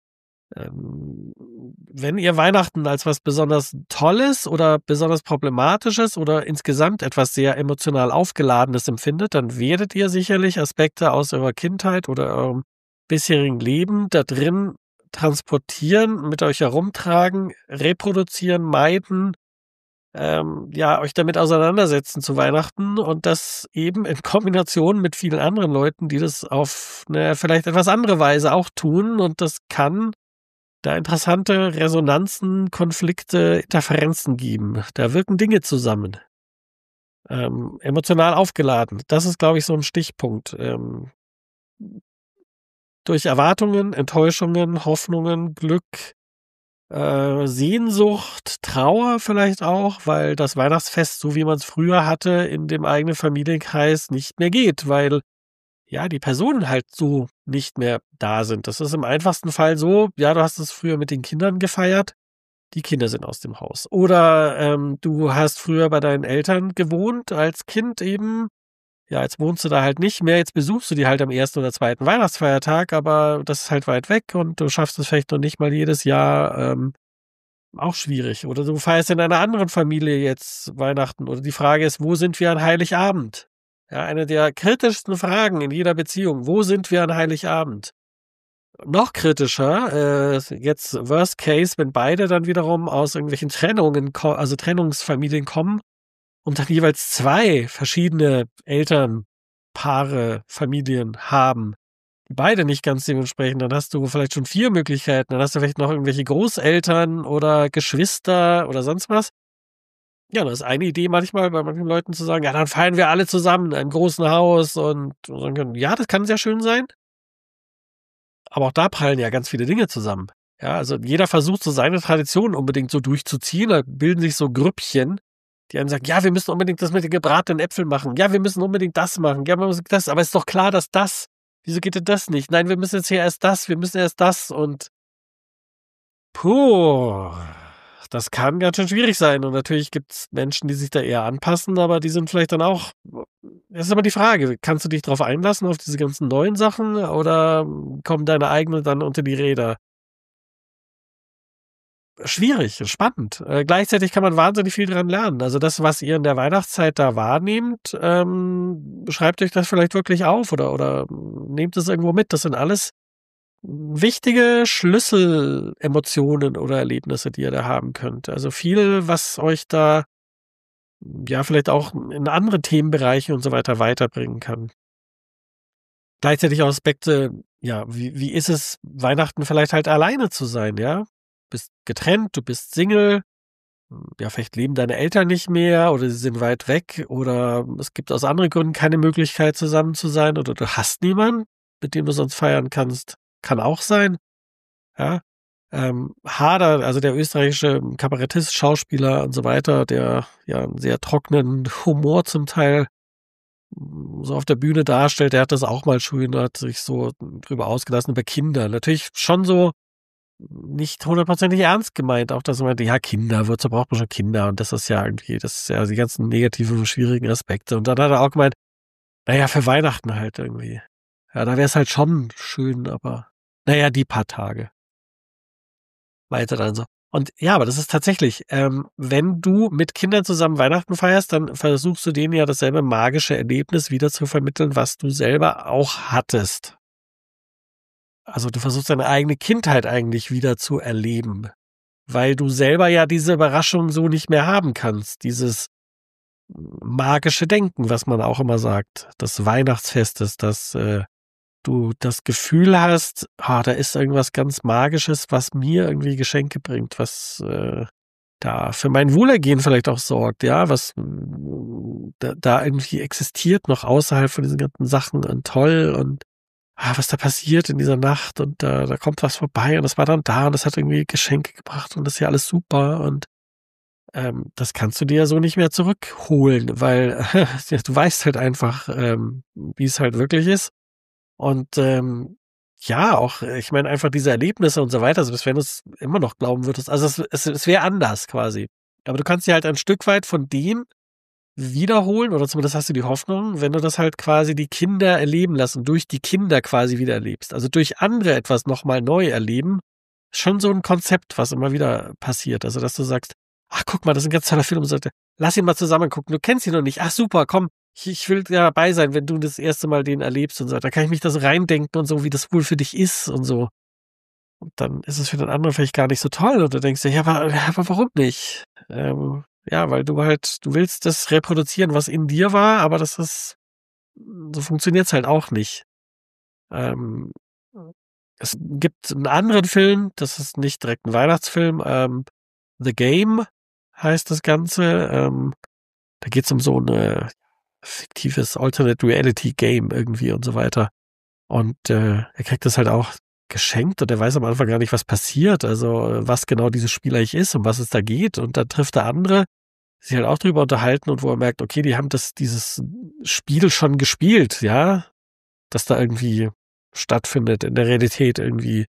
wenn ihr Weihnachten als was besonders Tolles oder besonders Problematisches oder insgesamt etwas sehr emotional Aufgeladenes empfindet, dann werdet ihr sicherlich Aspekte aus eurer Kindheit oder eurem bisherigen Leben da drin transportieren, mit euch herumtragen, reproduzieren, meiden, ja, euch damit auseinandersetzen zu Weihnachten und das eben in Kombination mit vielen anderen Leuten, die das auf 'ne vielleicht etwas andere Weise auch tun und das kann da interessante Resonanzen, Konflikte, Interferenzen geben. Da wirken Dinge zusammen, emotional aufgeladen. Das ist, glaube ich, so 'n Stichpunkt. Durch Erwartungen, Enttäuschungen, Hoffnungen, Glück, Sehnsucht, Trauer vielleicht auch, weil das Weihnachtsfest, so wie man's früher hatte, in dem eigenen Familienkreis nicht mehr geht, weil, ja, die Personen halt so nicht mehr da sind. Das ist im einfachsten Fall so, ja, du hast es früher mit den Kindern gefeiert, die Kinder sind aus dem Haus. Oder, du hast früher bei deinen Eltern gewohnt als Kind eben. Ja, jetzt wohnst du da halt nicht mehr, jetzt besuchst du die halt am ersten oder zweiten Weihnachtsfeiertag, aber das ist halt weit weg und du schaffst es vielleicht noch nicht mal jedes Jahr, auch schwierig. Oder du feierst in einer anderen Familie jetzt Weihnachten oder die Frage ist: „Wo sind wir an Heiligabend?" Ja, eine der kritischsten Fragen in jeder Beziehung: „Wo sind wir an Heiligabend?" Noch kritischer, jetzt Worst Case, wenn beide dann wiederum aus irgendwelchen also Trennungsfamilien kommen und dann jeweils 2 verschiedene Elternpaare, Familien haben, die beide nicht ganz dementsprechend, dann hast du vielleicht schon 4 Möglichkeiten. Dann hast du vielleicht noch irgendwelche Großeltern oder Geschwister oder sonst was. Ja, das ist eine Idee manchmal bei manchen Leuten zu sagen: „Ja, dann feiern wir alle zusammen in einem großen Haus" und sagen können, ja, das kann sehr schön sein, aber auch da prallen ja ganz viele Dinge zusammen. Ja, also jeder versucht so seine Tradition unbedingt so durchzuziehen, da bilden sich so Grüppchen. Die einem sagen, ja, wir müssen unbedingt das mit den gebratenen Äpfeln machen. Ja, wir müssen unbedingt das machen. Ja, wir müssen das, aber ist doch klar, dass das, wieso geht denn das nicht? Nein, wir müssen jetzt hier erst das, wir müssen erst das und puh, das kann ganz schön schwierig sein. Und natürlich gibt's Menschen, die sich da eher anpassen, aber die sind vielleicht dann auch, das ist aber die Frage, kannst du dich drauf einlassen, auf diese ganzen neuen Sachen oder kommen deine eigenen dann unter die Räder? Schwierig, spannend. Gleichzeitig kann man wahnsinnig viel dran lernen. Also das, was ihr in der Weihnachtszeit da wahrnehmt, schreibt euch das vielleicht wirklich auf oder nehmt es irgendwo mit. Das sind alles wichtige Schlüsselemotionen oder Erlebnisse, die ihr da haben könnt. Also viel, was euch da ja vielleicht auch in andere Themenbereiche und so weiter weiterbringen kann. Gleichzeitig auch Aspekte, ja, wie ist es, Weihnachten vielleicht halt alleine zu sein, ja? Bist getrennt, du bist Single, ja, vielleicht leben deine Eltern nicht mehr oder sie sind weit weg oder es gibt aus anderen Gründen keine Möglichkeit zusammen zu sein oder du hast niemanden, mit dem du sonst feiern kannst. Kann auch sein, ja. Hader, also der österreichische Kabarettist, Schauspieler und so weiter, der ja einen sehr trockenen Humor zum Teil so auf der Bühne darstellt, der hat das auch mal schön, hat sich so drüber ausgelassen über Kinder. Natürlich schon so nicht hundertprozentig ernst gemeint, auch dass man meinte, ja, Kinder, wozu braucht man schon Kinder? Und das ist ja irgendwie, das ist ja die ganzen negativen, schwierigen Aspekte. Und dann hat er auch gemeint, naja, für Weihnachten halt irgendwie. Ja, da wäre es halt schon schön, aber naja, die paar Tage. Weiter dann so. Und ja, aber das ist tatsächlich, wenn du mit Kindern zusammen Weihnachten feierst, dann versuchst du denen ja dasselbe magische Erlebnis wieder zu vermitteln, was du selber auch hattest. Also du versuchst deine eigene Kindheit eigentlich wieder zu erleben, weil du selber ja diese Überraschung so nicht mehr haben kannst. Dieses magische Denken, was man auch immer sagt, des Weihnachtsfestes, dass du das Gefühl hast, da ist irgendwas ganz Magisches, was mir irgendwie Geschenke bringt, was da für mein Wohlergehen vielleicht auch sorgt, ja, was da irgendwie existiert noch außerhalb von diesen ganzen Sachen und toll und was da passiert in dieser Nacht und da kommt was vorbei und das war dann da und das hat irgendwie Geschenke gebracht und das ist ja alles super und das kannst du dir ja so nicht mehr zurückholen, weil ja, du weißt halt einfach, wie es halt wirklich ist. Und ja, auch, ich meine, einfach diese Erlebnisse und so weiter, selbst wenn du es immer noch glauben würdest, also es wäre anders quasi. Aber du kannst dir halt ein Stück weit von dem wiederholen, oder zumindest hast du die Hoffnung, wenn du das halt quasi die Kinder erleben lassen, durch die Kinder quasi wieder erlebst. Also durch andere etwas nochmal neu erleben. Schon so ein Konzept, was immer wieder passiert. Also, dass du sagst, ach, guck mal, das ist ein ganz toller Film. Lass ihn mal zusammen gucken. Du kennst ihn noch nicht. Ach, super, komm. Ich will ja dabei sein, wenn du das erste Mal den erlebst und so. Da kann ich mich da so reindenken und so, wie das wohl für dich ist und so. Und dann ist es für den anderen vielleicht gar nicht so toll. Und du denkst dir, ja, aber warum nicht? Ja, weil du willst das reproduzieren, was in dir war, aber so funktioniert's halt auch nicht. Ähm, Es gibt einen anderen Film, das ist nicht direkt ein Weihnachtsfilm, The Game heißt das Ganze. Da geht's um so ein fiktives Alternate Reality Game irgendwie und so weiter. Und er kriegt das halt auch geschenkt und er weiß am Anfang gar nicht, was passiert, also was genau dieses Spiel eigentlich ist, um was es da geht. Und dann trifft er andere, die sich halt auch drüber unterhalten und wo er merkt, okay, die haben dieses Spiel schon gespielt, ja, das da irgendwie stattfindet in der Realität irgendwie.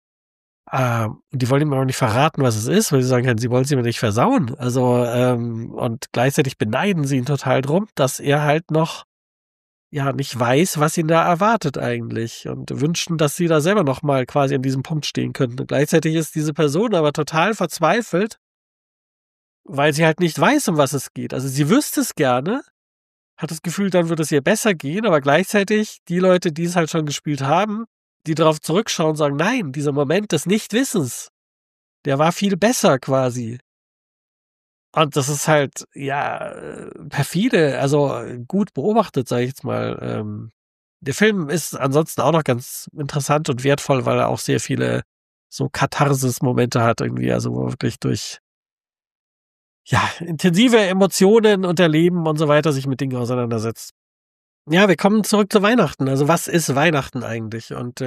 Die wollen ihm aber nicht verraten, was es ist, weil sie sagen können, sie wollen es ihm nicht versauen. Also, und gleichzeitig beneiden sie ihn total drum, dass er halt noch ja nicht weiß, was ihn da erwartet eigentlich und wünschen, dass sie da selber noch mal quasi an diesem Punkt stehen könnten. Und gleichzeitig ist diese Person aber total verzweifelt, weil sie halt nicht weiß, um was es geht. Also sie wüsste es gerne, hat das Gefühl, dann würde es ihr besser gehen, aber gleichzeitig die Leute, die es halt schon gespielt haben, die darauf zurückschauen, sagen, nein, dieser Moment des Nichtwissens, der war viel besser quasi. Und das ist halt, ja, perfide, also gut beobachtet, sage ich jetzt mal. Der Film ist ansonsten auch noch ganz interessant und wertvoll, weil er auch sehr viele so Katharsis-Momente hat irgendwie, also wo wirklich durch ja, intensive Emotionen und Erleben und so weiter sich mit Dingen auseinandersetzt. Ja, wir kommen zurück zu Weihnachten. Also was ist Weihnachten eigentlich? Und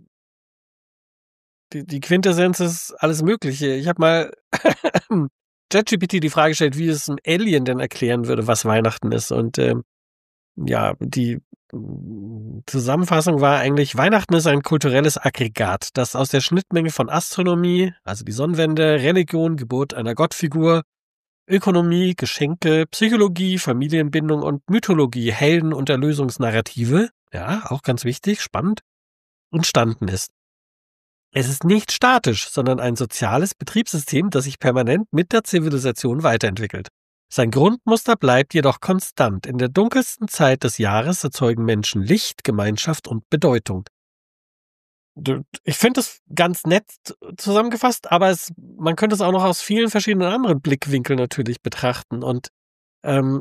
die Quintessenz ist alles Mögliche. Ich habe mal ChatGPT die Frage gestellt, wie es ein Alien denn erklären würde, was Weihnachten ist. Und ja, die Zusammenfassung war eigentlich, Weihnachten ist ein kulturelles Aggregat, das aus der Schnittmenge von Astronomie, also die Sonnenwende, Religion, Geburt einer Gottfigur, Ökonomie, Geschenke, Psychologie, Familienbindung und Mythologie, Helden- und Erlösungsnarrative, ja, auch ganz wichtig, spannend, entstanden ist. Es ist nicht statisch, sondern ein soziales Betriebssystem, das sich permanent mit der Zivilisation weiterentwickelt. Sein Grundmuster bleibt jedoch konstant. In der dunkelsten Zeit des Jahres erzeugen Menschen Licht, Gemeinschaft und Bedeutung. Ich finde das ganz nett zusammengefasst, aber man könnte es auch noch aus vielen verschiedenen anderen Blickwinkeln natürlich betrachten. Und ähm,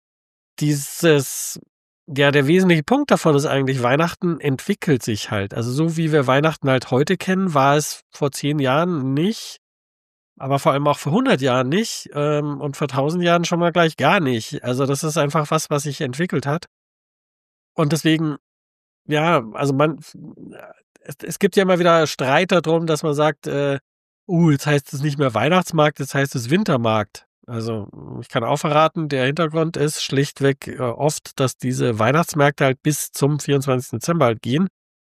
der wesentliche Punkt davon ist eigentlich, Weihnachten entwickelt sich halt. Also so wie wir Weihnachten halt heute kennen, war es vor 10 Jahren nicht, aber vor allem auch vor 100 Jahren nicht und vor 1000 Jahren schon mal gleich gar nicht. Also das ist einfach was sich entwickelt hat. Und deswegen, ja, also es gibt ja immer wieder Streit darum, dass man sagt, jetzt heißt es nicht mehr Weihnachtsmarkt, jetzt heißt es Wintermarkt. Also ich kann auch verraten, der Hintergrund ist schlichtweg oft, dass diese Weihnachtsmärkte halt bis zum 24. Dezember halt gehen.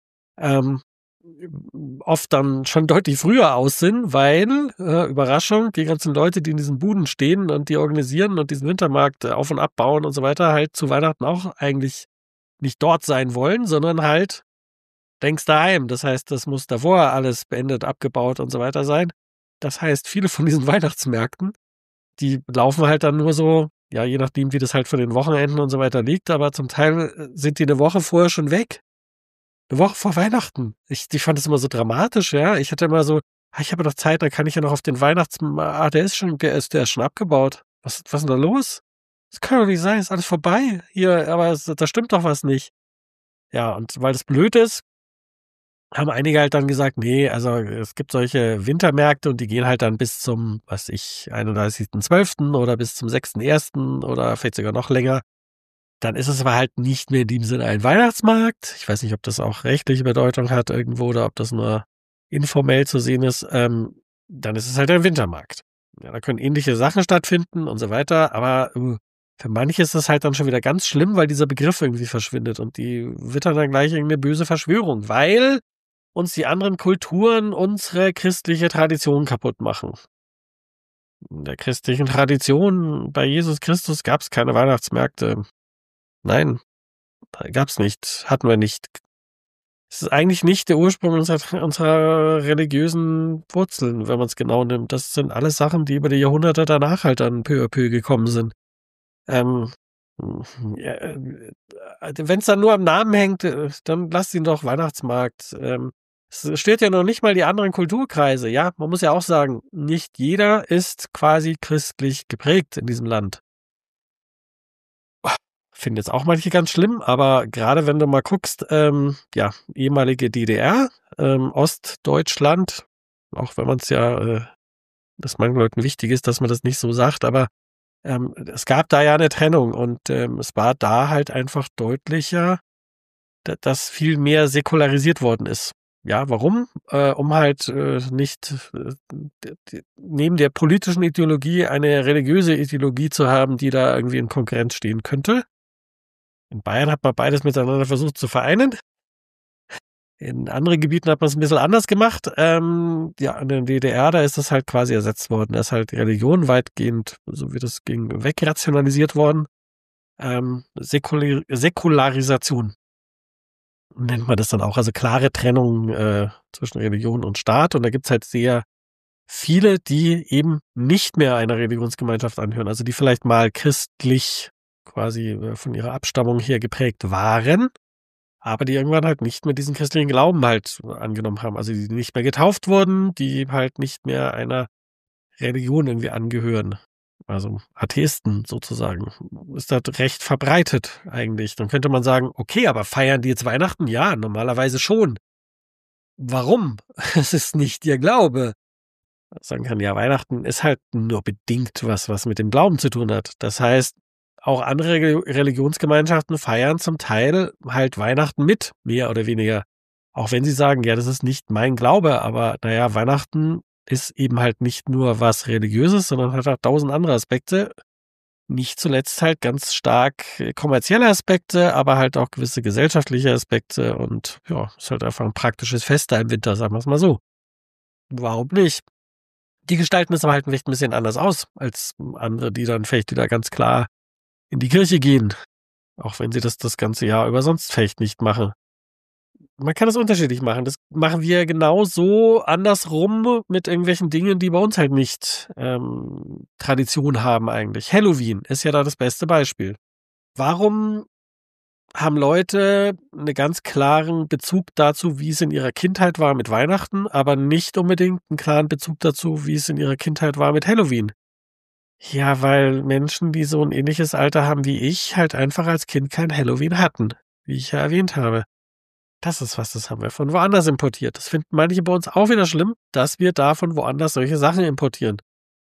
Oft dann schon deutlich früher aus sind, weil, Überraschung, die ganzen Leute, die in diesen Buden stehen und die organisieren und diesen Wintermarkt auf- und abbauen und so weiter, halt zu Weihnachten auch eigentlich nicht dort sein wollen, sondern halt längst daheim. Das heißt, das muss davor alles beendet, abgebaut und so weiter sein. Das heißt, viele von diesen Weihnachtsmärkten, die laufen halt dann nur so, ja, je nachdem, wie das halt von den Wochenenden und so weiter liegt, aber zum Teil sind die eine Woche vorher schon weg. Eine Woche vor Weihnachten. Ich fand das immer so dramatisch, ja. Ich hatte immer so, ich habe noch Zeit, dann kann ich ja noch auf den Weihnachtsmarkt, der ist schon abgebaut. Was ist denn da los? Das kann doch nicht sein, ist alles vorbei. Hier, aber da stimmt doch was nicht. Ja, und weil das blöd ist, haben einige halt dann gesagt, nee, also es gibt solche Wintermärkte und die gehen halt dann bis zum, 31.12. oder bis zum 6.1. oder vielleicht sogar noch länger. Dann ist es aber halt nicht mehr in dem Sinne ein Weihnachtsmarkt. Ich weiß nicht, ob das auch rechtliche Bedeutung hat irgendwo oder ob das nur informell zu sehen ist. Dann ist es halt ein Wintermarkt. Ja, da können ähnliche Sachen stattfinden und so weiter, aber für manche ist das halt dann schon wieder ganz schlimm, weil dieser Begriff irgendwie verschwindet und die wittern dann gleich irgendeine böse Verschwörung, weil uns die anderen Kulturen unsere christliche Tradition kaputt machen. In der christlichen Tradition bei Jesus Christus gab es keine Weihnachtsmärkte. Nein, gab's nicht, hatten wir nicht. Es ist eigentlich nicht der Ursprung unserer religiösen Wurzeln, wenn man es genau nimmt. Das sind alles Sachen, die über die Jahrhunderte danach halt dann peu à peu gekommen sind. Ja, wenn es dann nur am Namen hängt, dann lasst ihn doch Weihnachtsmarkt. Es steht ja noch nicht mal die anderen Kulturkreise. Ja, man muss ja auch sagen, nicht jeder ist quasi christlich geprägt in diesem Land. Finde jetzt auch manche ganz schlimm, aber gerade wenn du mal guckst, ja, ehemalige DDR, Ostdeutschland, auch wenn man es ja, dass manchen Leuten wichtig ist, dass man das nicht so sagt, aber es gab da ja eine Trennung und es war da halt einfach deutlicher, dass viel mehr säkularisiert worden ist. Ja, warum? Um halt nicht neben der politischen Ideologie eine religiöse Ideologie zu haben, die da irgendwie in Konkurrenz stehen könnte. In Bayern hat man beides miteinander versucht zu vereinen. In anderen Gebieten hat man es ein bisschen anders gemacht. Ja, in der DDR, da ist das halt quasi ersetzt worden. Da ist halt Religion weitgehend, so wie das ging, wegrationalisiert worden. Säkularisation nennt man das dann auch. Also klare Trennung zwischen Religion und Staat. Und da gibt's halt sehr viele, die eben nicht mehr einer Religionsgemeinschaft anhören. Also die vielleicht mal christlich quasi von ihrer Abstammung her geprägt waren, aber die irgendwann halt nicht mehr diesen christlichen Glauben halt angenommen haben. Also die nicht mehr getauft wurden, die halt nicht mehr einer Religion irgendwie angehören. Also Atheisten sozusagen. Ist das recht verbreitet eigentlich. Dann könnte man sagen, okay, aber feiern die jetzt Weihnachten? Ja, normalerweise schon. Warum? Es ist nicht ihr Glaube. Sagen kann, ja, Weihnachten ist halt nur bedingt was mit dem Glauben zu tun hat. Das heißt, auch andere Religionsgemeinschaften feiern zum Teil halt Weihnachten mit, mehr oder weniger. Auch wenn sie sagen, ja, das ist nicht mein Glaube, aber naja, Weihnachten ist eben halt nicht nur was Religiöses, sondern hat auch 1000 andere Aspekte. Nicht zuletzt halt ganz stark kommerzielle Aspekte, aber halt auch gewisse gesellschaftliche Aspekte und ja, ist halt einfach ein praktisches Fest da im Winter, sagen wir es mal so. Warum nicht? Die gestalten es aber halt vielleicht ein bisschen anders aus als andere, die dann vielleicht wieder ganz klar in die Kirche gehen, auch wenn sie das ganze Jahr über sonst vielleicht nicht machen. Man kann das unterschiedlich machen. Das machen wir genauso andersrum mit irgendwelchen Dingen, die bei uns halt nicht Tradition haben eigentlich. Halloween ist ja da das beste Beispiel. Warum haben Leute einen ganz klaren Bezug dazu, wie es in ihrer Kindheit war mit Weihnachten, aber nicht unbedingt einen klaren Bezug dazu, wie es in ihrer Kindheit war mit Halloween? Ja, weil Menschen, die so ein ähnliches Alter haben wie ich, halt einfach als Kind kein Halloween hatten, wie ich ja erwähnt habe. Das ist was, das haben wir von woanders importiert. Das finden manche bei uns auch wieder schlimm, dass wir da von woanders solche Sachen importieren.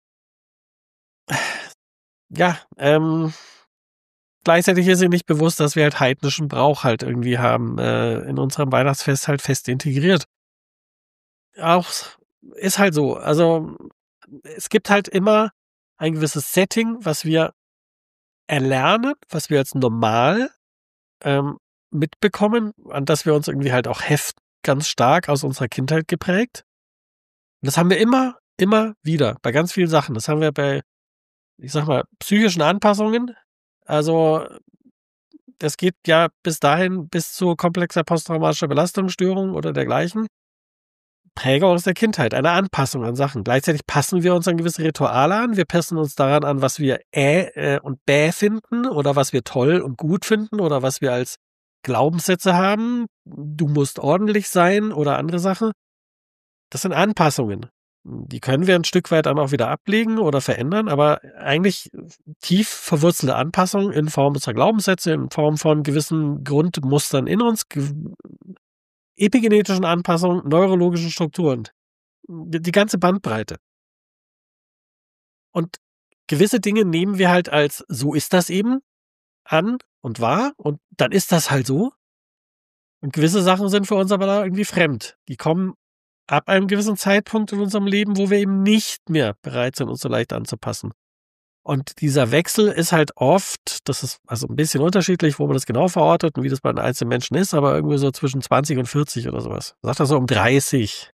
Ja, gleichzeitig ist ihnen nicht bewusst, dass wir halt heidnischen Brauch halt irgendwie haben, in unserem Weihnachtsfest halt fest integriert. Auch ist halt so. Also, es gibt halt immer ein gewisses Setting, was wir erlernen, was wir als normal ähm, mitbekommen, an das wir uns irgendwie halt auch heften, ganz stark aus unserer Kindheit geprägt. Und das haben wir immer wieder bei ganz vielen Sachen. Das haben wir bei, ich sag mal, psychischen Anpassungen. Also, das geht ja bis dahin, bis zu komplexer posttraumatischer Belastungsstörung oder dergleichen. Prägung aus der Kindheit, eine Anpassung an Sachen. Gleichzeitig passen wir uns an gewisse Rituale an. Wir passen uns daran an, was wir und bäh finden oder was wir toll und gut finden oder was wir als Glaubenssätze haben. Du musst ordentlich sein oder andere Sachen. Das sind Anpassungen. Die können wir ein Stück weit dann auch wieder ablegen oder verändern, aber eigentlich tief verwurzelte Anpassungen in Form unserer Glaubenssätze, in Form von gewissen Grundmustern in uns, epigenetischen Anpassungen, neurologischen Strukturen. Die ganze Bandbreite. Und gewisse Dinge nehmen wir halt als so ist das eben an und wahr und dann ist das halt so. Und gewisse Sachen sind für uns aber da irgendwie fremd. Die kommen ab einem gewissen Zeitpunkt in unserem Leben, wo wir eben nicht mehr bereit sind, uns so leicht anzupassen. Und dieser Wechsel ist halt oft, das ist also ein bisschen unterschiedlich, wo man das genau verortet und wie das bei den einzelnen Menschen ist, aber irgendwie so zwischen 20 und 40 oder sowas. Sagt er so um 30.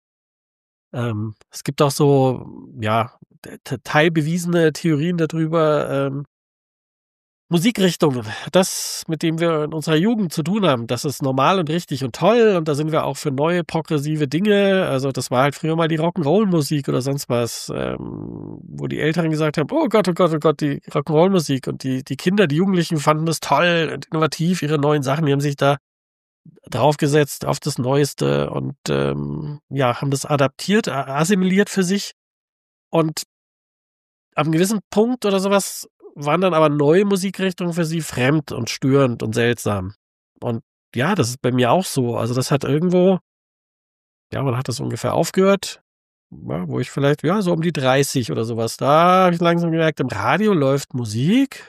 Es gibt auch so, ja, teilbewiesene Theorien darüber, Musikrichtungen, das, mit dem wir in unserer Jugend zu tun haben, das ist normal und richtig und toll und da sind wir auch für neue progressive Dinge. Also das war halt früher mal die Rock'n'Roll-Musik oder sonst was, wo die Älteren gesagt haben, oh Gott, die Rock'n'Roll-Musik und die Kinder, die Jugendlichen fanden das toll und innovativ, ihre neuen Sachen, die haben sich da draufgesetzt auf das Neueste und ja, haben das adaptiert, assimiliert für sich und ab einem gewissen Punkt oder sowas waren dann aber neue Musikrichtungen für sie fremd und störend und seltsam. Und ja, das ist bei mir auch so. Also das hat irgendwo, ja, man hat das ungefähr aufgehört, ja, wo ich vielleicht, ja, so um die 30 oder sowas, da habe ich langsam gemerkt, im Radio läuft Musik,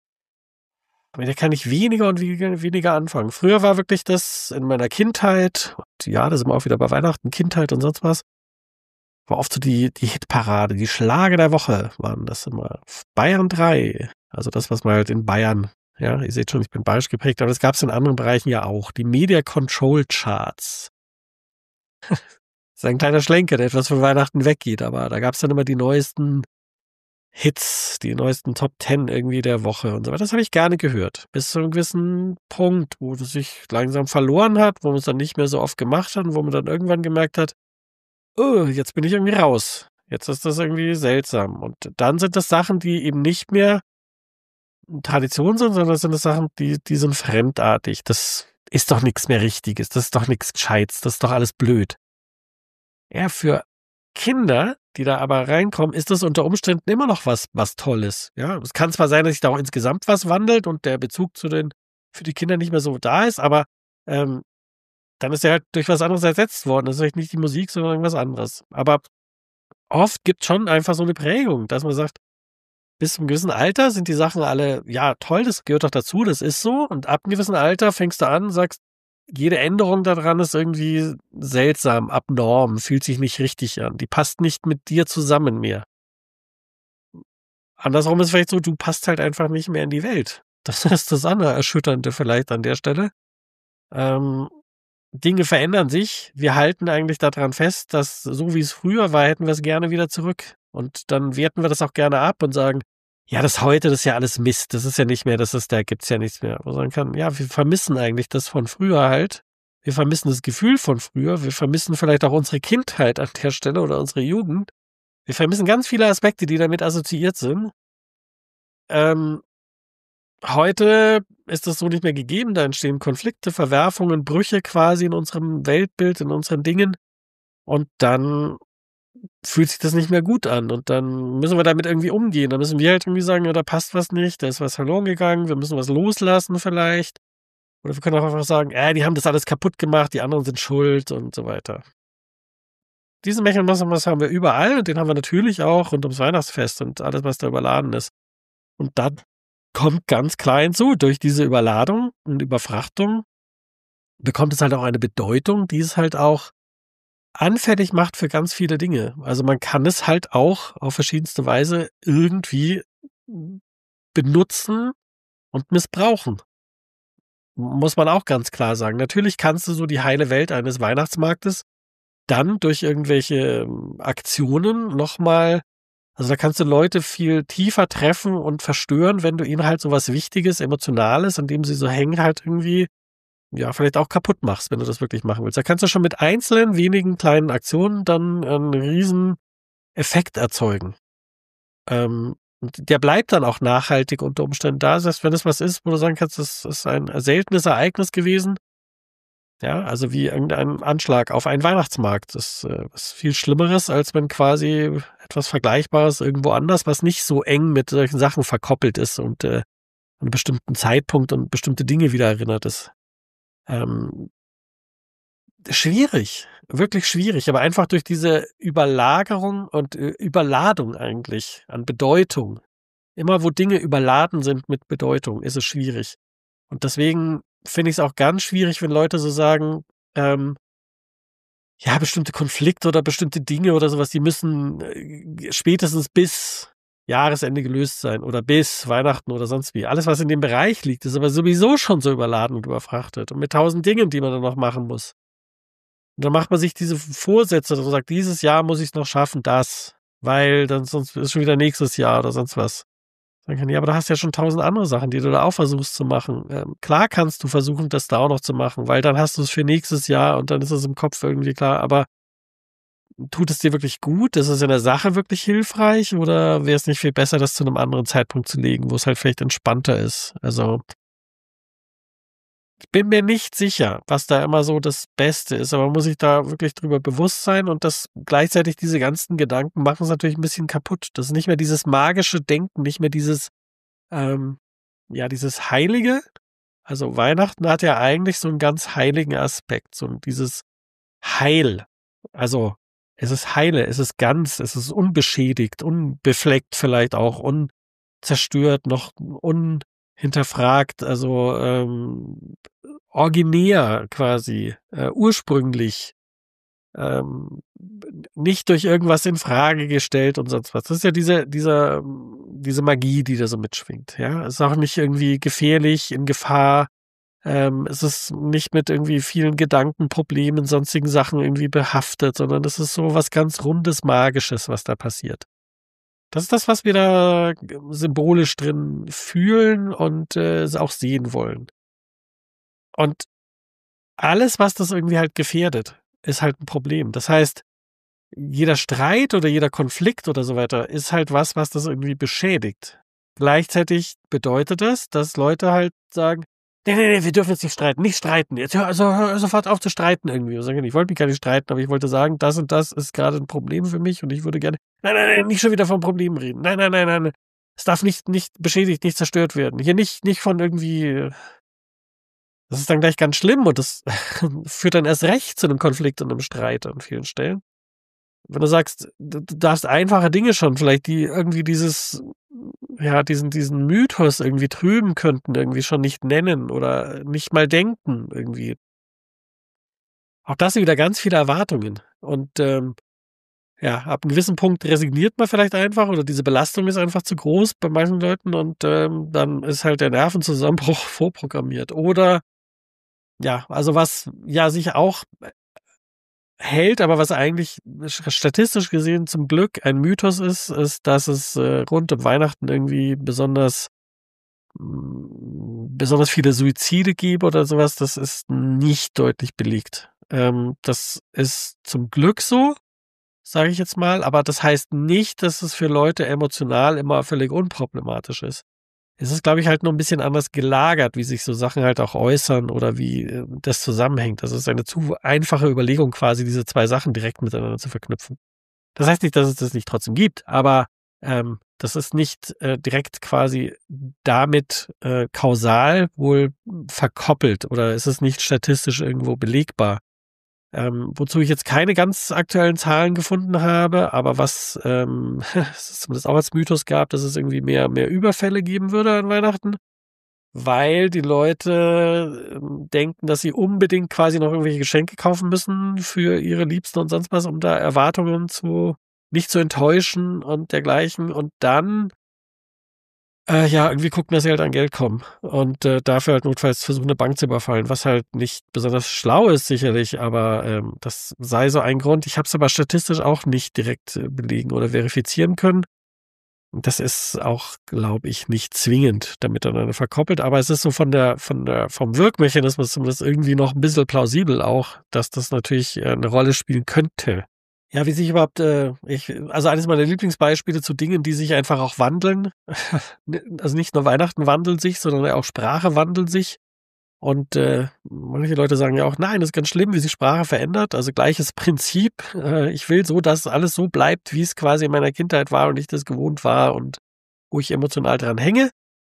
mit der kann ich weniger und weniger anfangen. Früher war wirklich das in meiner Kindheit, und ja, da sind wir auch wieder bei Weihnachten, Kindheit und sonst was, war oft so die Hitparade, die Schlager der Woche waren das immer. Bayern 3, also das, was man halt in Bayern, ja, ihr seht schon, ich bin bayerisch geprägt, aber das gab es in anderen Bereichen ja auch. Die Media Control Charts. Das ist ein kleiner Schlenker, der etwas von Weihnachten weggeht, aber da gab es dann immer die neuesten Hits, die neuesten Top 10 irgendwie der Woche und so weiter. Das habe ich gerne gehört. Bis zu einem gewissen Punkt, wo das sich langsam verloren hat, wo man es dann nicht mehr so oft gemacht hat und wo man dann irgendwann gemerkt hat, oh, jetzt bin ich irgendwie raus. Jetzt ist das irgendwie seltsam. Und dann sind das Sachen, die eben nicht mehr Tradition sind, sondern das sind das Sachen, die sind fremdartig. Das ist doch nichts mehr Richtiges. Das ist doch nichts Gescheites. Das ist doch alles blöd. Ja, für Kinder, die da aber reinkommen, ist das unter Umständen immer noch was Tolles. Ja, es kann zwar sein, dass sich da auch insgesamt was wandelt und der Bezug für die Kinder nicht mehr so da ist, aber dann ist er halt durch was anderes ersetzt worden. Das ist vielleicht nicht die Musik, sondern irgendwas anderes. Aber oft gibt es schon einfach so eine Prägung, dass man sagt, bis zum gewissen Alter sind die Sachen alle, ja, toll, das gehört doch dazu, das ist so. Und ab einem gewissen Alter fängst du an, sagst, jede Änderung daran ist irgendwie seltsam, abnorm, fühlt sich nicht richtig an. Die passt nicht mit dir zusammen mehr. Andersrum ist vielleicht so, du passt halt einfach nicht mehr in die Welt. Das ist das andere Erschütternde vielleicht an der Stelle. Ähm, Dinge verändern sich. Wir halten eigentlich daran fest, dass so wie es früher war, hätten wir es gerne wieder zurück. Und dann werten wir das auch gerne ab und sagen, ja, das heute, das ist ja alles Mist. Das ist ja nicht mehr, da gibt's ja nichts mehr. Wo man sagen kann, ja, wir vermissen eigentlich das von früher halt. Wir vermissen das Gefühl von früher. Wir vermissen vielleicht auch unsere Kindheit an der Stelle oder unsere Jugend. Wir vermissen ganz viele Aspekte, die damit assoziiert sind. Ähm, Heute ist das so nicht mehr gegeben. Da entstehen Konflikte, Verwerfungen, Brüche quasi in unserem Weltbild, in unseren Dingen. Und dann fühlt sich das nicht mehr gut an. Und dann müssen wir damit irgendwie umgehen. Da müssen wir halt irgendwie sagen, ja, da passt was nicht, da ist was verloren gegangen, wir müssen was loslassen vielleicht. Oder wir können auch einfach sagen, die haben das alles kaputt gemacht, die anderen sind schuld und so weiter. Diesen Mechanismus haben wir überall und den haben wir natürlich auch rund ums Weihnachtsfest und alles, was da überladen ist. Und dann kommt ganz klar hinzu, durch diese Überladung und Überfrachtung bekommt es halt auch eine Bedeutung, die es halt auch anfällig macht für ganz viele Dinge. Also man kann es halt auch auf verschiedenste Weise irgendwie benutzen und missbrauchen. Muss man auch ganz klar sagen. Natürlich kannst du so die heile Welt eines Weihnachtsmarktes dann durch irgendwelche Aktionen nochmal, also da kannst du Leute viel tiefer treffen und verstören, wenn du ihnen halt so was Wichtiges, Emotionales, an dem sie so hängen, halt irgendwie, ja, vielleicht auch kaputt machst, wenn du das wirklich machen willst. Da kannst du schon mit einzelnen, wenigen kleinen Aktionen dann einen riesen Effekt erzeugen. Und der bleibt dann auch nachhaltig unter Umständen da. Das heißt, wenn es was ist, wo du sagen kannst, das ist ein seltenes Ereignis gewesen, ja, also wie irgendein Anschlag auf einen Weihnachtsmarkt. Das ist viel Schlimmeres, als wenn quasi etwas Vergleichbares irgendwo anders, was nicht so eng mit solchen Sachen verkoppelt ist und an einen bestimmten Zeitpunkt und bestimmte Dinge wieder erinnert ist. Ähm, Schwierig, wirklich schwierig, aber einfach durch diese Überlagerung und Überladung eigentlich an Bedeutung. Immer wo Dinge überladen sind mit Bedeutung, ist es schwierig. Und deswegen finde ich es auch ganz schwierig, wenn Leute so sagen, ja, bestimmte Konflikte oder bestimmte Dinge oder sowas, die müssen spätestens bis Jahresende gelöst sein oder bis Weihnachten oder sonst wie. Alles, was in dem Bereich liegt, ist aber sowieso schon so überladen und überfrachtet und mit 1000 Dingen, die man dann noch machen muss. Und dann macht man sich diese Vorsätze und sagt, dieses Jahr muss ich es noch schaffen, das, weil dann sonst ist schon wieder nächstes Jahr oder sonst was. Sagen kann, ja, aber du hast ja schon 1000 andere Sachen, die du da auch versuchst zu machen. Klar kannst du versuchen, das da auch noch zu machen, weil dann hast du es für nächstes Jahr und dann ist es im Kopf irgendwie klar, aber tut es dir wirklich gut? Ist es in der Sache wirklich hilfreich oder wäre es nicht viel besser, das zu einem anderen Zeitpunkt zu legen, wo es halt vielleicht entspannter ist? Also ich bin mir nicht sicher, was da immer so das Beste ist, aber man muss sich da wirklich drüber bewusst sein und das gleichzeitig diese ganzen Gedanken machen es natürlich ein bisschen kaputt. Das ist nicht mehr dieses magische Denken, nicht mehr dieses, ja, dieses Heilige. Also Weihnachten hat ja eigentlich so einen ganz heiligen Aspekt, so dieses Heil. Also es ist heile, es ist ganz, es ist unbeschädigt, unbefleckt vielleicht auch, unzerstört, noch unhinterfragt, also originär quasi, ursprünglich, nicht durch irgendwas in Frage gestellt und sonst was. Das ist ja diese Magie, die da so mitschwingt, ja. Es ist auch nicht irgendwie gefährlich, in Gefahr. Es ist nicht mit irgendwie vielen Gedanken, Problemen, sonstigen Sachen irgendwie behaftet, sondern es ist so was ganz Rundes, Magisches, was da passiert. Das ist das, was wir da symbolisch drin fühlen und auch sehen wollen. Und alles, was das irgendwie halt gefährdet, ist halt ein Problem. Das heißt, jeder Streit oder jeder Konflikt oder so weiter ist halt was das irgendwie beschädigt. Gleichzeitig bedeutet das, dass Leute halt sagen, nee, wir dürfen jetzt nicht streiten. Jetzt hör sofort auf zu streiten irgendwie. Und sagen, ich wollte mich gar nicht streiten, aber ich wollte sagen, das und das ist gerade ein Problem für mich und ich würde gerne, nein, nicht schon wieder von Problemen reden. Nein. Es darf nicht beschädigt, nicht zerstört werden. Hier nicht von irgendwie, das ist dann gleich ganz schlimm und das führt dann erst recht zu einem Konflikt und einem Streit an vielen Stellen. Wenn du sagst, du darfst einfache Dinge schon, vielleicht die irgendwie diesen Mythos irgendwie trüben könnten, irgendwie schon nicht nennen oder nicht mal denken irgendwie. auch das sind wieder ganz viele Erwartungen. Und ja, ab einem gewissen Punkt resigniert man vielleicht einfach oder diese Belastung ist einfach zu groß bei manchen Leuten und dann ist halt der Nervenzusammenbruch vorprogrammiert. Oder ja, also was ja sich auch hält, aber was eigentlich statistisch gesehen zum Glück ein Mythos ist, dass es rund um Weihnachten irgendwie besonders viele Suizide gebe oder sowas. Das ist nicht deutlich belegt. Das ist zum Glück so, sage ich jetzt mal, aber das heißt nicht, dass es für Leute emotional immer völlig unproblematisch ist. Es ist, glaube ich, halt nur ein bisschen anders gelagert, wie sich so Sachen halt auch äußern oder wie das zusammenhängt. Das ist eine zu einfache Überlegung quasi, diese zwei Sachen direkt miteinander zu verknüpfen. Das heißt nicht, dass es das nicht trotzdem gibt, aber das ist nicht direkt quasi damit kausal wohl verkoppelt oder ist es nicht statistisch irgendwo belegbar. Wozu ich jetzt keine ganz aktuellen Zahlen gefunden habe, aber was es zumindest auch als Mythos gab, dass es irgendwie mehr Überfälle geben würde an Weihnachten, weil die Leute denken, dass sie unbedingt quasi noch irgendwelche Geschenke kaufen müssen für ihre Liebsten und sonst was, um da Erwartungen nicht zu enttäuschen und dergleichen. Und dann ja, irgendwie gucken, dass sie halt an Geld kommen und dafür halt notfalls versuchen, eine Bank zu überfallen, was halt nicht besonders schlau ist sicherlich, aber das sei so ein Grund. Ich habe es aber statistisch auch nicht direkt belegen oder verifizieren können. Das ist auch, glaube ich, nicht zwingend damit miteinander verkoppelt, aber es ist so vom Wirkmechanismus zumindest irgendwie noch ein bisschen plausibel auch, dass das natürlich eine Rolle spielen könnte. Ja, wie sich überhaupt, also eines meiner Lieblingsbeispiele zu Dingen, die sich einfach auch wandeln. Also nicht nur Weihnachten wandelt sich, sondern auch Sprache wandelt sich. Und manche Leute sagen ja auch, nein, das ist ganz schlimm, wie sich Sprache verändert. Also gleiches Prinzip. Ich will so, dass alles so bleibt, wie es quasi in meiner Kindheit war und ich das gewohnt war und wo ich emotional dran hänge.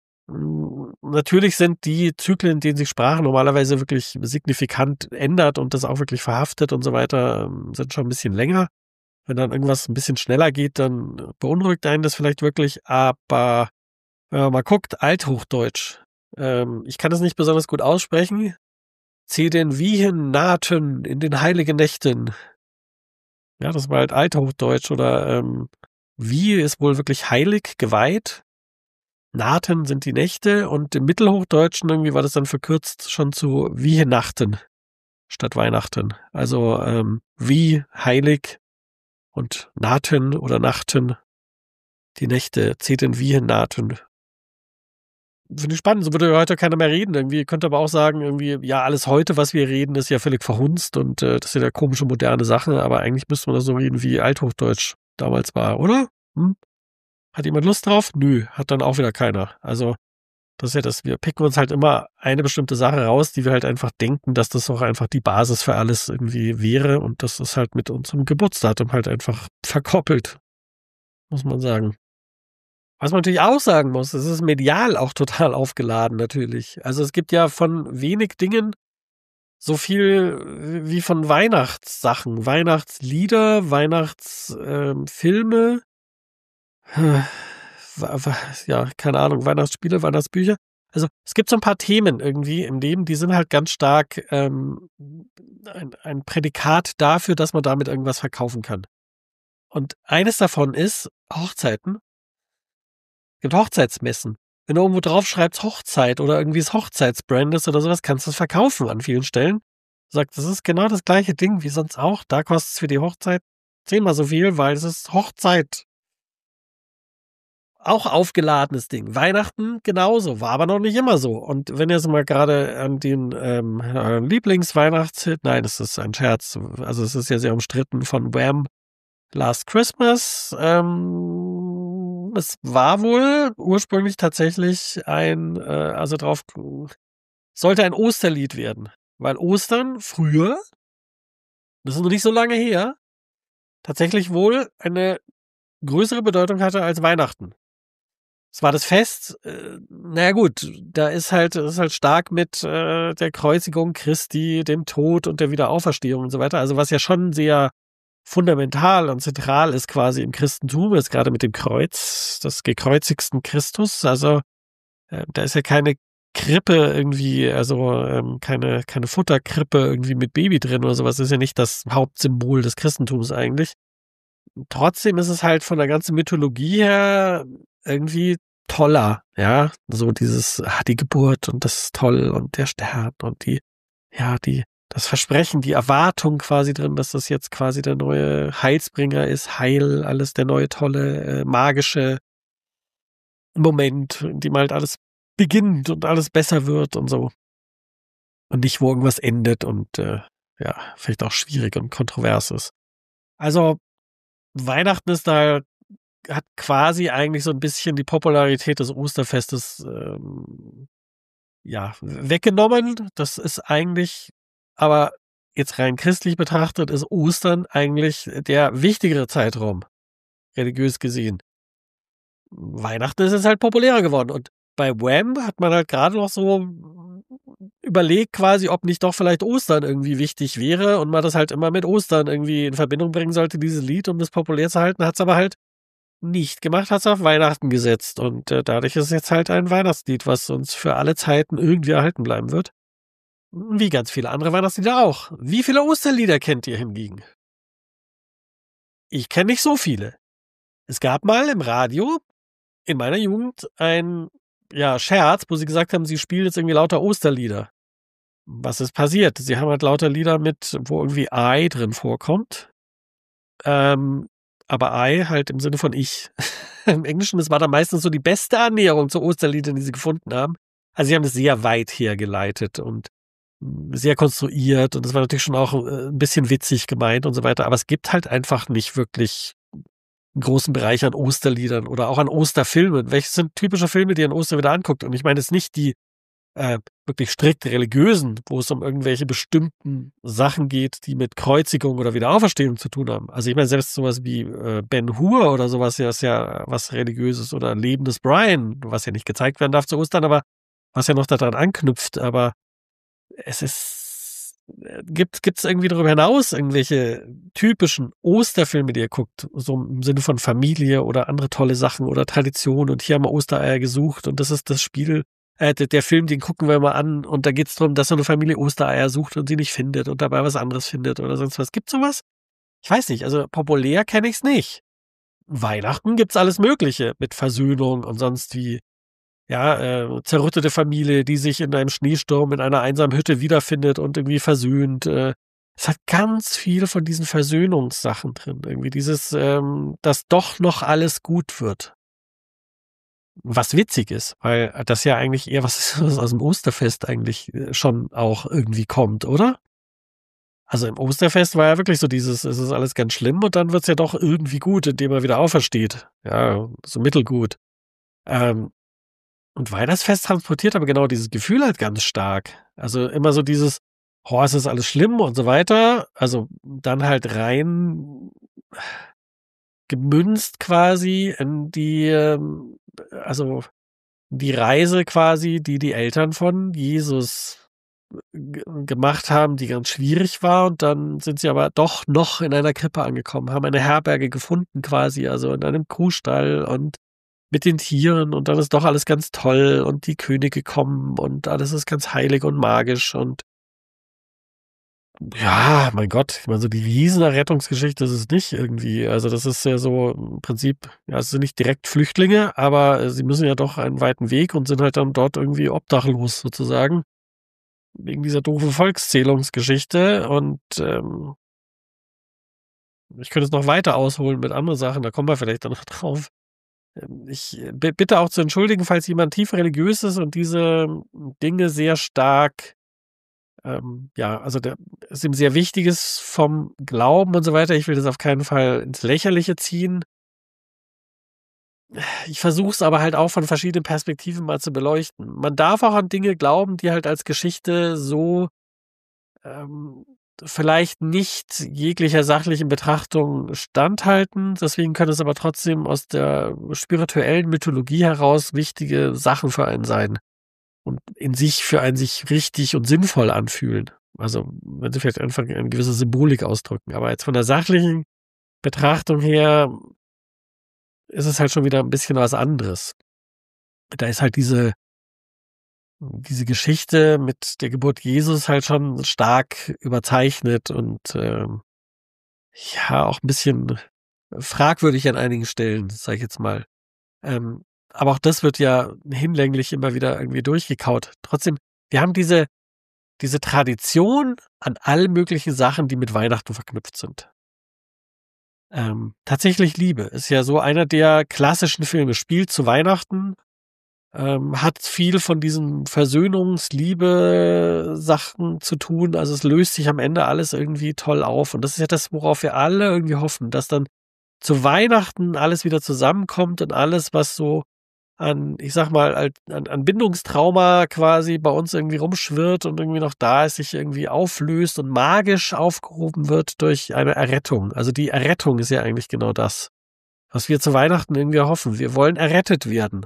Natürlich sind die Zyklen, in denen sich Sprache normalerweise wirklich signifikant ändert und das auch wirklich verhaftet und so weiter, sind schon ein bisschen länger. Wenn dann irgendwas ein bisschen schneller geht, dann beunruhigt einen das vielleicht wirklich. Aber wenn man mal guckt, Althochdeutsch. Ich kann das nicht besonders gut aussprechen. Den Wiehen nahten in den heiligen Nächten. Ja, das war halt Althochdeutsch oder wie ist wohl wirklich heilig, geweiht. Nahten sind die Nächte und im Mittelhochdeutschen irgendwie war das dann verkürzt schon zu Wiehenachten statt Weihnachten. Also wie heilig und Nahten oder Nachten, die Nächte, Zeten Wiehenachten. Finde ich spannend, so würde heute keiner mehr reden. Irgendwie könnte aber auch sagen, irgendwie, ja, alles heute, was wir reden, ist ja völlig verhunzt und das sind ja komische moderne Sachen, aber eigentlich müsste man das so reden, wie Althochdeutsch damals war, oder? Hat jemand Lust drauf? Nö, hat dann auch wieder keiner. Also, das ist ja das, wir picken uns halt immer eine bestimmte Sache raus, die wir halt einfach denken, dass das auch einfach die Basis für alles irgendwie wäre und das ist halt mit unserem Geburtsdatum halt einfach verkoppelt, muss man sagen. Was man natürlich auch sagen muss, es ist medial auch total aufgeladen natürlich. Also es gibt ja von wenig Dingen so viel wie von Weihnachtssachen, Weihnachtslieder, Weihnachtsfilme, ja, keine Ahnung, Weihnachtsspiele, Weihnachtsbücher. Also es gibt so ein paar Themen irgendwie im Leben, die sind halt ganz stark ein Prädikat dafür, dass man damit irgendwas verkaufen kann. Und eines davon ist Hochzeiten. Es gibt Hochzeitsmessen. Wenn du irgendwo drauf schreibst Hochzeit oder irgendwie das Hochzeitsbrand ist oder sowas, kannst du es verkaufen an vielen Stellen. Sagt, das ist genau das gleiche Ding wie sonst auch. Da kostet es für die Hochzeit 10-mal so viel, weil es ist Hochzeit. Auch aufgeladenes Ding. Weihnachten genauso, war aber noch nicht immer so. Und wenn ihr jetzt mal gerade an den Lieblingsweihnachtshit, nein, das ist ein Scherz, also es ist ja sehr umstritten von Wham! Last Christmas, es war wohl ursprünglich tatsächlich sollte ein Osterlied werden. Weil Ostern früher, das ist noch nicht so lange her, tatsächlich wohl eine größere Bedeutung hatte als Weihnachten. Es war das Fest, naja gut, das ist halt stark mit der Kreuzigung Christi, dem Tod und der Wiederauferstehung und so weiter. Also was ja schon sehr fundamental und zentral ist quasi im Christentum, ist gerade mit dem Kreuz, des gekreuzigsten Christus. Also da ist ja keine Krippe irgendwie, also keine Futterkrippe irgendwie mit Baby drin oder sowas, ist ja nicht das Hauptsymbol des Christentums eigentlich. Trotzdem ist es halt von der ganzen Mythologie her irgendwie toller, ja. So dieses, die Geburt und das ist toll und der Stern und das Versprechen, die Erwartung quasi drin, dass das jetzt quasi der neue Heilsbringer ist, Heil, alles der neue tolle, magische Moment, in dem halt alles beginnt und alles besser wird und so. Und nicht, wo irgendwas endet und vielleicht auch schwierig und kontrovers ist. Also Weihnachten hat quasi eigentlich so ein bisschen die Popularität des Osterfestes weggenommen. Das ist eigentlich, aber jetzt rein christlich betrachtet, ist Ostern eigentlich der wichtigere Zeitraum, religiös gesehen. Weihnachten ist jetzt halt populärer geworden. Und bei Wham hat man halt gerade noch so überlegt quasi, ob nicht doch vielleicht Ostern irgendwie wichtig wäre und man das halt immer mit Ostern irgendwie in Verbindung bringen sollte, dieses Lied, um das populär zu halten, hat es aber halt nicht gemacht, hat es auf Weihnachten gesetzt. Und dadurch ist es jetzt halt ein Weihnachtslied, was uns für alle Zeiten irgendwie erhalten bleiben wird. Wie ganz viele andere Weihnachtslieder auch. Wie viele Osterlieder kennt ihr hingegen? Ich kenne nicht so viele. Es gab mal im Radio in meiner Jugend ein Scherz, wo sie gesagt haben, sie spielen jetzt irgendwie lauter Osterlieder. Was ist passiert? Sie haben halt lauter Lieder mit, wo irgendwie I drin vorkommt. Aber I halt im Sinne von ich. Im Englischen, das war dann meistens so die beste Annäherung zu Osterliedern, die sie gefunden haben. Also sie haben das sehr weit hergeleitet und sehr konstruiert und das war natürlich schon auch ein bisschen witzig gemeint und so weiter. Aber es gibt halt einfach nicht wirklich einen großen Bereich an Osterliedern oder auch an Osterfilmen. Welche sind typische Filme, die ihr an Ostern wieder anguckt? Und ich meine jetzt nicht die wirklich strikt religiösen, wo es um irgendwelche bestimmten Sachen geht, die mit Kreuzigung oder Wiederauferstehung zu tun haben. Also ich meine, selbst sowas wie Ben-Hur oder sowas, ja, ist ja was Religiöses oder Leben des Brian, was ja nicht gezeigt werden darf zu Ostern, aber was ja noch daran anknüpft. Aber es ist, gibt's irgendwie darüber hinaus irgendwelche typischen Osterfilme, die ihr guckt, so im Sinne von Familie oder andere tolle Sachen oder Tradition und hier haben wir Ostereier gesucht und das ist das Spiel, der Film, den gucken wir mal an und da geht's darum, dass so eine Familie Ostereier sucht und sie nicht findet und dabei was anderes findet oder sonst was. Gibt's sowas? Ich weiß nicht, also populär kenne ich's nicht. Weihnachten gibt's alles Mögliche mit Versöhnung und sonst wie. Ja, zerrüttete Familie, die sich in einem Schneesturm in einer einsamen Hütte wiederfindet und irgendwie versöhnt. Es hat ganz viel von diesen Versöhnungssachen drin. Irgendwie dieses, dass doch noch alles gut wird. Was witzig ist, weil das ja eigentlich eher was ist, was aus dem Osterfest eigentlich schon auch irgendwie kommt, oder? Also im Osterfest war ja wirklich so dieses, es ist alles ganz schlimm und dann wird's ja doch irgendwie gut, indem er wieder aufersteht. Ja, so mittelgut. Ähm, Und Weihnachtsfest transportiert aber genau dieses Gefühl halt ganz stark. Also immer so dieses, oh, es ist alles schlimm und so weiter. Also dann halt rein gemünzt quasi in also die Reise quasi, die die Eltern von Jesus gemacht haben, die ganz schwierig war. Und dann sind sie aber doch noch in einer Krippe angekommen, haben eine Herberge gefunden quasi, also in einem Kuhstall und mit den Tieren und dann ist doch alles ganz toll und die Könige kommen und alles ist ganz heilig und magisch und ja, mein Gott, ich meine, so die Riesenerrettungsgeschichte ist es nicht irgendwie. Also das ist ja so im Prinzip, ja, es sind nicht direkt Flüchtlinge, aber sie müssen ja doch einen weiten Weg und sind halt dann dort irgendwie obdachlos sozusagen, wegen dieser doofen Volkszählungsgeschichte und ich könnte es noch weiter ausholen mit anderen Sachen, da kommen wir vielleicht dann noch drauf. Ich bitte auch zu entschuldigen, falls jemand tief religiös ist und diese Dinge sehr stark, also ist ihm sehr Wichtiges vom Glauben und so weiter. Ich will das auf keinen Fall ins Lächerliche ziehen. Ich versuche es aber halt auch von verschiedenen Perspektiven mal zu beleuchten. Man darf auch an Dinge glauben, die halt als Geschichte so ähm, vielleicht nicht jeglicher sachlichen Betrachtung standhalten. Deswegen können es aber trotzdem aus der spirituellen Mythologie heraus wichtige Sachen für einen sein und in sich für einen sich richtig und sinnvoll anfühlen. Also wenn sie vielleicht einfach eine gewisse Symbolik ausdrücken. Aber jetzt von der sachlichen Betrachtung her ist es halt schon wieder ein bisschen was anderes. Da ist halt diese diese Geschichte mit der Geburt Jesus halt schon stark überzeichnet und, ja, auch ein bisschen fragwürdig an einigen Stellen, sage ich jetzt mal. Aber auch das wird ja hinlänglich immer wieder irgendwie durchgekaut. Trotzdem, wir haben diese Tradition an allen möglichen Sachen, die mit Weihnachten verknüpft sind. Tatsächlich Liebe ist ja so einer der klassischen Filme, spielt zu Weihnachten, hat viel von diesen Versöhnungs-Liebe-Sachen zu tun. Also es löst sich am Ende alles irgendwie toll auf. Und das ist ja das, worauf wir alle irgendwie hoffen, dass dann zu Weihnachten alles wieder zusammenkommt und alles, was so an, ich sag mal, an Bindungstrauma quasi bei uns irgendwie rumschwirrt und irgendwie noch da ist, sich irgendwie auflöst und magisch aufgehoben wird durch eine Errettung. Also die Errettung ist ja eigentlich genau das, was wir zu Weihnachten irgendwie hoffen. Wir wollen errettet werden.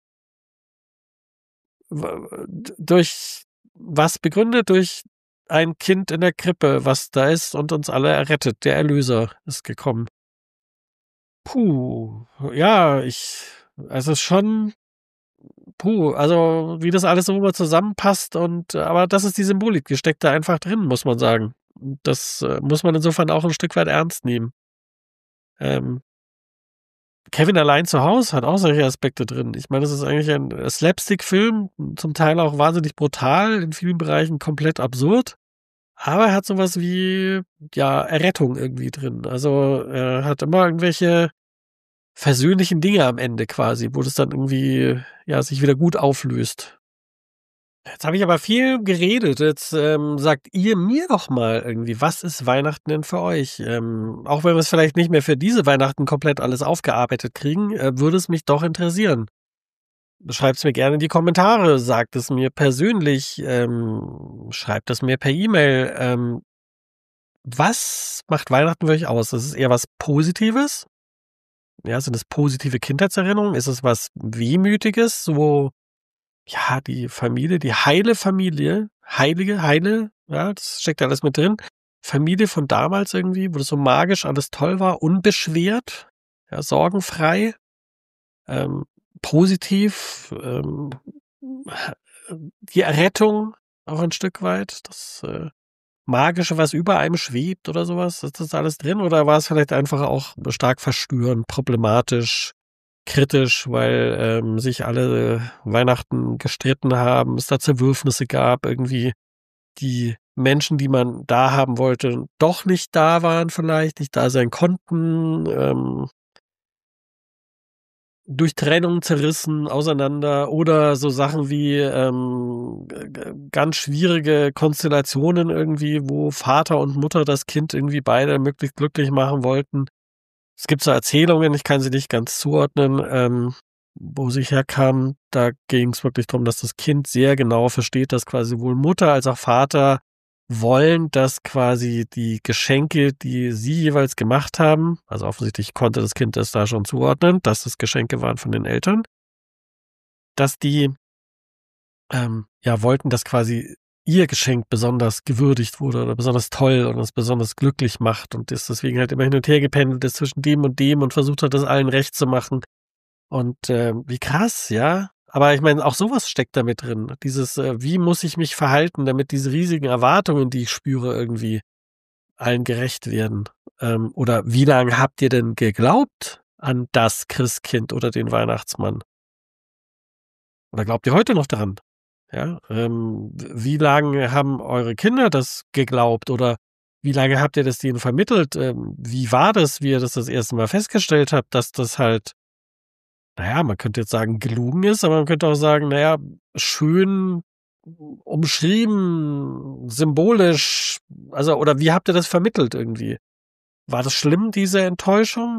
Durch was begründet? Durch ein Kind in der Krippe, was da ist und uns alle errettet. Der Erlöser ist gekommen. Puh, ja, also schon, also wie das alles so immer zusammenpasst und aber das ist die Symbolik, die steckt da einfach drin, muss man sagen. Das muss man insofern auch ein Stück weit ernst nehmen. Ähm, Kevin allein zu Hause hat auch solche Aspekte drin. Ich meine, das ist eigentlich ein Slapstick-Film, zum Teil auch wahnsinnig brutal, in vielen Bereichen komplett absurd. Aber er hat sowas wie, ja, Errettung irgendwie drin. Also er hat immer irgendwelche versöhnlichen Dinge am Ende quasi, wo das dann irgendwie, ja, sich wieder gut auflöst. Jetzt habe ich aber viel geredet. Jetzt sagt ihr mir doch mal irgendwie, was ist Weihnachten denn für euch? Auch wenn wir es vielleicht nicht mehr für diese Weihnachten komplett alles aufgearbeitet kriegen, würde es mich doch interessieren. Schreibt es mir gerne in die Kommentare, sagt es mir persönlich, schreibt es mir per E-Mail. Was macht Weihnachten für euch aus? Ist es eher was Positives? Ja, sind es positive Kindheitserinnerungen? Ist es was Wehmütiges, so ja, die Familie, die heile Familie, heile, ja, das steckt alles mit drin. Familie von damals irgendwie, wo das so magisch alles toll war, unbeschwert, ja, sorgenfrei, ähm, positiv, die Errettung auch ein Stück weit, das Magische, was über einem schwebt oder sowas, ist das alles drin? Oder war es vielleicht einfach auch stark verstörend, problematisch, kritisch, weil sich alle Weihnachten gestritten haben, es da Zerwürfnisse gab, irgendwie die Menschen, die man da haben wollte, doch nicht da waren vielleicht, nicht da sein konnten, durch Trennung zerrissen, auseinander oder so Sachen wie ganz schwierige Konstellationen irgendwie, wo Vater und Mutter das Kind irgendwie beide möglichst glücklich machen wollten. Es gibt so Erzählungen, ich kann sie nicht ganz zuordnen, wo sie herkamen. Da ging es wirklich darum, dass das Kind sehr genau versteht, dass quasi sowohl Mutter als auch Vater wollen, dass quasi die Geschenke, die sie jeweils gemacht haben, also offensichtlich konnte das Kind das da schon zuordnen, dass das Geschenke waren von den Eltern, dass die ja wollten, dass quasi ihr Geschenk besonders gewürdigt wurde oder besonders toll und es besonders glücklich macht und ist deswegen halt immer hin und her gependelt ist zwischen dem und versucht hat, das allen recht zu machen. Und wie krass, ja. Aber ich meine, auch sowas steckt da mit drin. Dieses, wie muss ich mich verhalten, damit diese riesigen Erwartungen, die ich spüre, irgendwie allen gerecht werden? Oder wie lange habt ihr denn geglaubt an das Christkind oder den Weihnachtsmann? Oder glaubt ihr heute noch daran? Ja, wie lange haben eure Kinder das geglaubt oder wie lange habt ihr das denen vermittelt? Wie war das, wie ihr das erste Mal festgestellt habt, dass das halt, naja, man könnte jetzt sagen, gelogen ist, aber man könnte auch sagen, naja, schön umschrieben, symbolisch, also, oder wie habt ihr das vermittelt irgendwie? War das schlimm, diese Enttäuschung,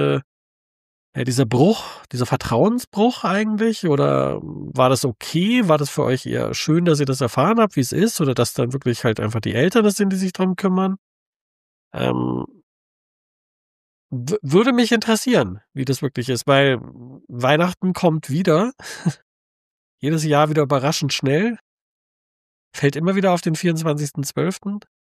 dieser Bruch, dieser Vertrauensbruch eigentlich? Oder war das okay? War das für euch eher schön, dass ihr das erfahren habt, wie es ist? Oder dass dann wirklich halt einfach die Eltern das sind, die sich drum kümmern? Ähm, würde mich interessieren, wie das wirklich ist, weil Weihnachten kommt wieder. Jedes Jahr wieder überraschend schnell. Fällt immer wieder auf den 24.12.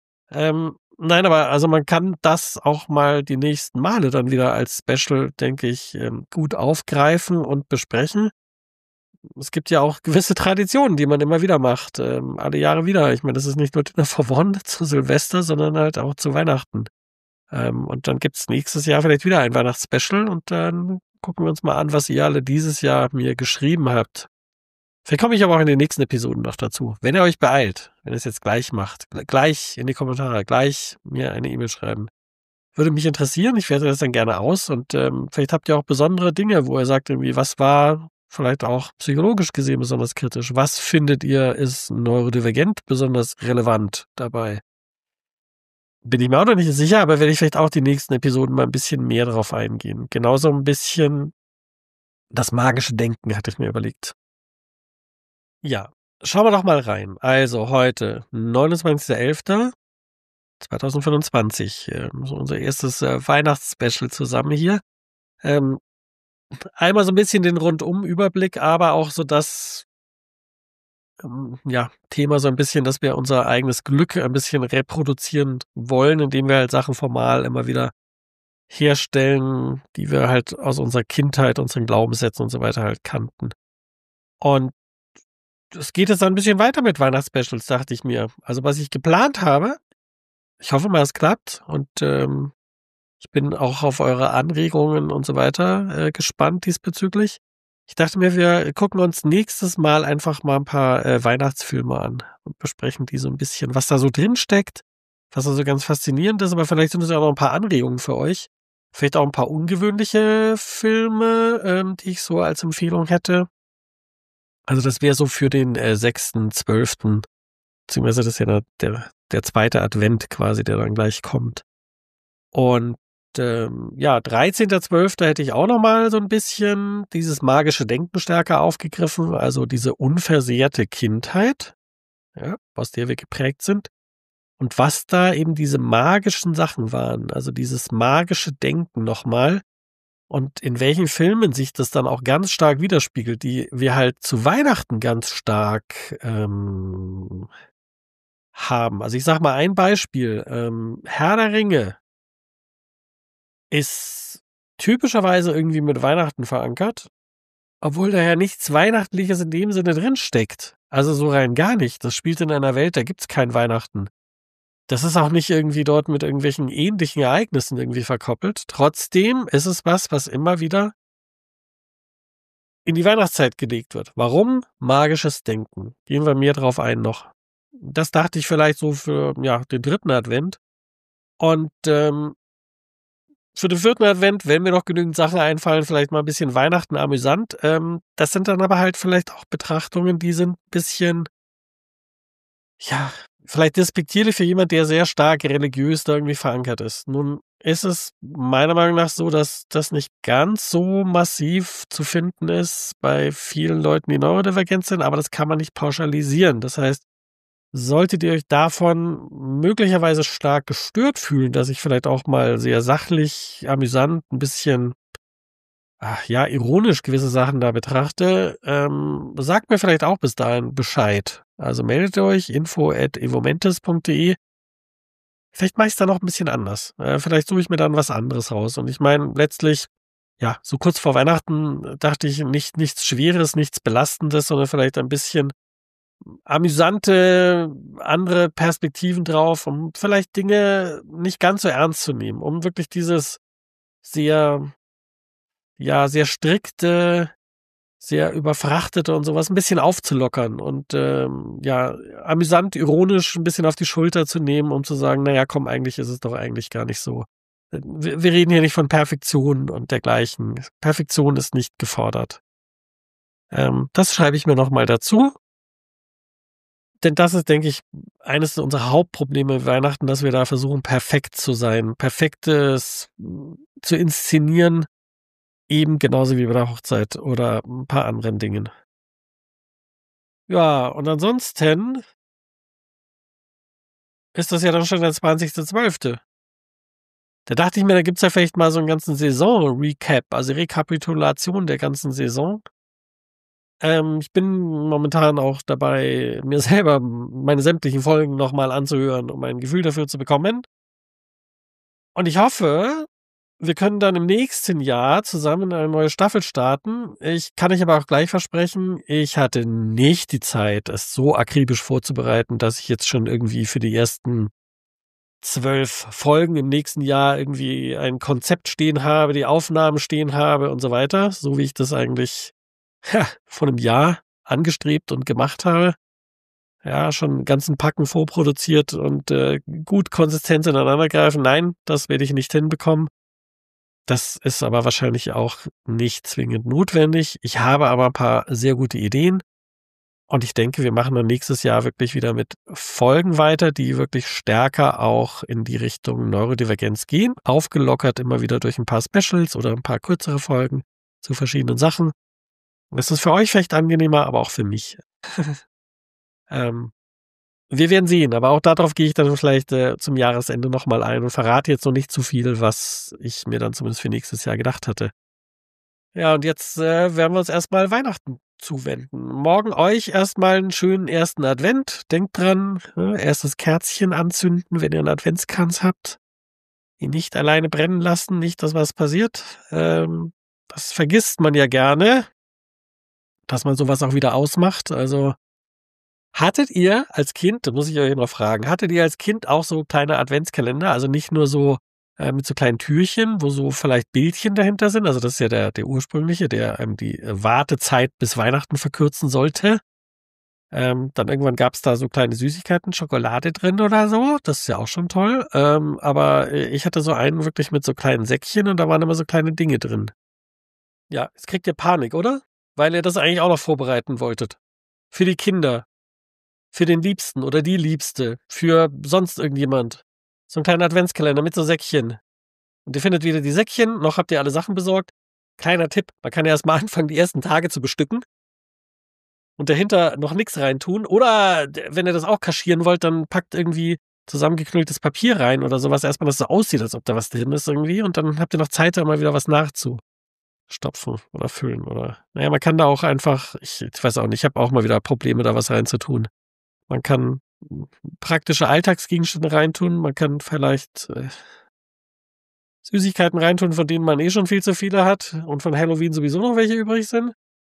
Nein, aber also man kann das auch mal die nächsten Male dann wieder als Special, denke ich, gut aufgreifen und besprechen. es gibt ja auch gewisse Traditionen, die man immer wieder macht, alle Jahre wieder. Ich meine, das ist nicht nur Dinner for One zu Silvester, sondern halt auch zu Weihnachten. Und dann gibt's nächstes Jahr vielleicht wieder ein Weihnachtsspecial und dann gucken wir uns mal an, was ihr alle dieses Jahr mir geschrieben habt. Vielleicht komme ich aber auch in den nächsten Episoden noch dazu. Wenn ihr euch beeilt, wenn ihr es jetzt gleich macht, gleich in die Kommentare, gleich mir eine E-Mail schreiben. Würde mich interessieren, ich werte das dann gerne aus und vielleicht habt ihr auch besondere Dinge, wo ihr sagt irgendwie, was war vielleicht auch psychologisch gesehen besonders kritisch? Was findet ihr ist neurodivergent besonders relevant dabei? Bin ich mir auch noch nicht sicher, aber werde ich vielleicht auch die nächsten Episoden mal ein bisschen mehr darauf eingehen. Genauso ein bisschen das magische Denken hatte ich mir überlegt. Ja, schauen wir doch mal rein. Also heute, 29.11.2025, so unser erstes Weihnachtsspecial zusammen hier. Einmal so ein bisschen den Rundum-Überblick, aber auch so das Thema so ein bisschen, dass wir unser eigenes Glück ein bisschen reproduzieren wollen, indem wir halt Sachen formal immer wieder herstellen, die wir halt aus unserer Kindheit, unseren Glaubenssätzen und so weiter halt kannten. Und es geht jetzt ein bisschen weiter mit Weihnachtsspecials, dachte ich mir. Also, was ich geplant habe, ich hoffe mal, es klappt und, ich bin auch auf eure Anregungen und so weiter, gespannt diesbezüglich. Ich dachte mir, wir gucken uns nächstes Mal einfach mal ein paar, Weihnachtsfilme an und besprechen die so ein bisschen, was da so drin steckt, was da so ganz faszinierend ist, aber vielleicht sind es ja auch noch ein paar Anregungen für euch. Vielleicht auch ein paar ungewöhnliche Filme, die ich so als Empfehlung hätte. Also, das wäre so für den, 6.12., beziehungsweise das ist ja der 2. Advent quasi, der dann gleich kommt. Und, 13.12. hätte ich auch noch mal so ein bisschen dieses magische Denken stärker aufgegriffen, also diese unversehrte Kindheit, ja, aus der wir geprägt sind und was da eben diese magischen Sachen waren, also dieses magische Denken noch mal und in welchen Filmen sich das dann auch ganz stark widerspiegelt, die wir halt zu Weihnachten ganz stark, haben. Also, ich sage mal ein Beispiel, Herr der Ringe ist typischerweise irgendwie mit Weihnachten verankert, obwohl da ja nichts Weihnachtliches in dem Sinne drinsteckt. Also, so rein gar nicht. Das spielt in einer Welt, da gibt's kein Weihnachten. Das ist auch nicht irgendwie dort mit irgendwelchen ähnlichen Ereignissen irgendwie verkoppelt. Trotzdem ist es was immer wieder in die Weihnachtszeit gelegt wird. Warum? Magisches Denken. Gehen wir mehr drauf ein noch. Das dachte ich vielleicht so für, den 3. Advent. Und, für den 4. Advent, wenn mir noch genügend Sachen einfallen, vielleicht mal ein bisschen Weihnachten amüsant. Das sind dann aber halt vielleicht auch Betrachtungen, die sind ein bisschen, vielleicht despektierlich für jemand, der sehr stark religiös da irgendwie verankert ist. Nun ist es meiner Meinung nach so, dass das nicht ganz so massiv zu finden ist bei vielen Leuten, die neurodivergent sind, aber das kann man nicht pauschalisieren. Das heißt, solltet ihr euch davon möglicherweise stark gestört fühlen, dass ich vielleicht auch mal sehr sachlich, amüsant, ein bisschen, ironisch gewisse Sachen da betrachte, sagt mir vielleicht auch bis dahin Bescheid. Also meldet euch, info@evomentes.de. Vielleicht mache ich's dann noch ein bisschen anders. Vielleicht suche ich mir dann was anderes raus. Und ich meine, letztlich, so kurz vor Weihnachten dachte ich nichts Schweres, nichts Belastendes, sondern vielleicht ein bisschen amüsante andere Perspektiven drauf, um vielleicht Dinge nicht ganz so ernst zu nehmen, um wirklich dieses sehr, sehr strikte, sehr überfrachtete und sowas ein bisschen aufzulockern und, amüsant, ironisch ein bisschen auf die Schulter zu nehmen, um zu sagen: „Na ja, komm, eigentlich ist es doch eigentlich gar nicht so. Wir reden hier nicht von Perfektion und dergleichen. Perfektion ist nicht gefordert." Das schreibe ich mir noch mal dazu. Denn das ist, denke ich, eines unserer Hauptprobleme Weihnachten, dass wir da versuchen, perfekt zu sein, Perfektes zu inszenieren, eben genauso wie bei der Hochzeit oder ein paar anderen Dingen. Ja, und ansonsten ist das ja dann schon der 20.12. Da dachte ich mir, da gibt's ja vielleicht mal so einen ganzen Saison-Recap, also Rekapitulation der ganzen Saison. Ich bin momentan auch dabei, mir selber meine sämtlichen Folgen noch mal anzuhören, um ein Gefühl dafür zu bekommen. Und ich hoffe, wir können dann im nächsten Jahr zusammen eine neue Staffel starten. Ich kann euch aber auch gleich versprechen, ich hatte nicht die Zeit, es so akribisch vorzubereiten, dass ich jetzt schon irgendwie für die ersten 12 Folgen im nächsten Jahr irgendwie ein Konzept stehen habe, die Aufnahmen stehen habe und so weiter, so wie ich das eigentlich vor einem Jahr angestrebt und gemacht habe. Ja, schon einen ganzen Packen vorproduziert und gut konsistent ineinandergreifen. Nein, das werde ich nicht hinbekommen. Das ist aber wahrscheinlich auch nicht zwingend notwendig. Ich habe aber ein paar sehr gute Ideen und ich denke, wir machen dann nächstes Jahr wirklich wieder mit Folgen weiter, die wirklich stärker auch in die Richtung Neurodivergenz gehen, aufgelockert immer wieder durch ein paar Specials oder ein paar kürzere Folgen zu verschiedenen Sachen. Das ist für euch vielleicht angenehmer, aber auch für mich. Wir werden sehen, aber auch darauf gehe ich dann vielleicht zum Jahresende nochmal ein und verrate jetzt noch nicht zu viel, was ich mir dann zumindest für nächstes Jahr gedacht hatte. Ja, und jetzt werden wir uns erstmal Weihnachten zuwenden. Morgen euch erstmal einen schönen ersten Advent. Denkt dran, erstes Kerzchen anzünden, wenn ihr einen Adventskranz habt. Ihn nicht alleine brennen lassen, nicht, dass was passiert. Das vergisst man ja gerne, dass man sowas auch wieder ausmacht. Also hattet ihr als Kind, da muss ich euch noch fragen, hattet ihr als Kind auch so kleine Adventskalender? Also nicht nur so mit so kleinen Türchen, wo so vielleicht Bildchen dahinter sind. Also das ist ja der ursprüngliche, der die Wartezeit bis Weihnachten verkürzen sollte. Dann irgendwann gab es da so kleine Süßigkeiten, Schokolade drin oder so. Das ist ja auch schon toll. Aber ich hatte so einen wirklich mit so kleinen Säckchen und da waren immer so kleine Dinge drin. Ja, jetzt kriegt ihr Panik, oder? Weil ihr das eigentlich auch noch vorbereiten wolltet. Für die Kinder. Für den Liebsten oder die Liebste, für sonst irgendjemand. So ein kleiner Adventskalender mit so Säckchen. Und ihr findet wieder die Säckchen, noch habt ihr alle Sachen besorgt. Kleiner Tipp, man kann ja erstmal anfangen, die ersten Tage zu bestücken und dahinter noch nichts reintun. Oder wenn ihr das auch kaschieren wollt, dann packt irgendwie zusammengeknülltes Papier rein oder sowas. Erstmal, dass es so aussieht, als ob da was drin ist irgendwie. Und dann habt ihr noch Zeit, da mal wieder was nachzustopfen oder füllen. Oder naja, man kann da auch einfach, ich weiß auch nicht, ich habe auch mal wieder Probleme, da was reinzutun. Man kann praktische Alltagsgegenstände reintun. Man kann vielleicht Süßigkeiten reintun, von denen man eh schon viel zu viele hat und von Halloween sowieso noch welche übrig sind.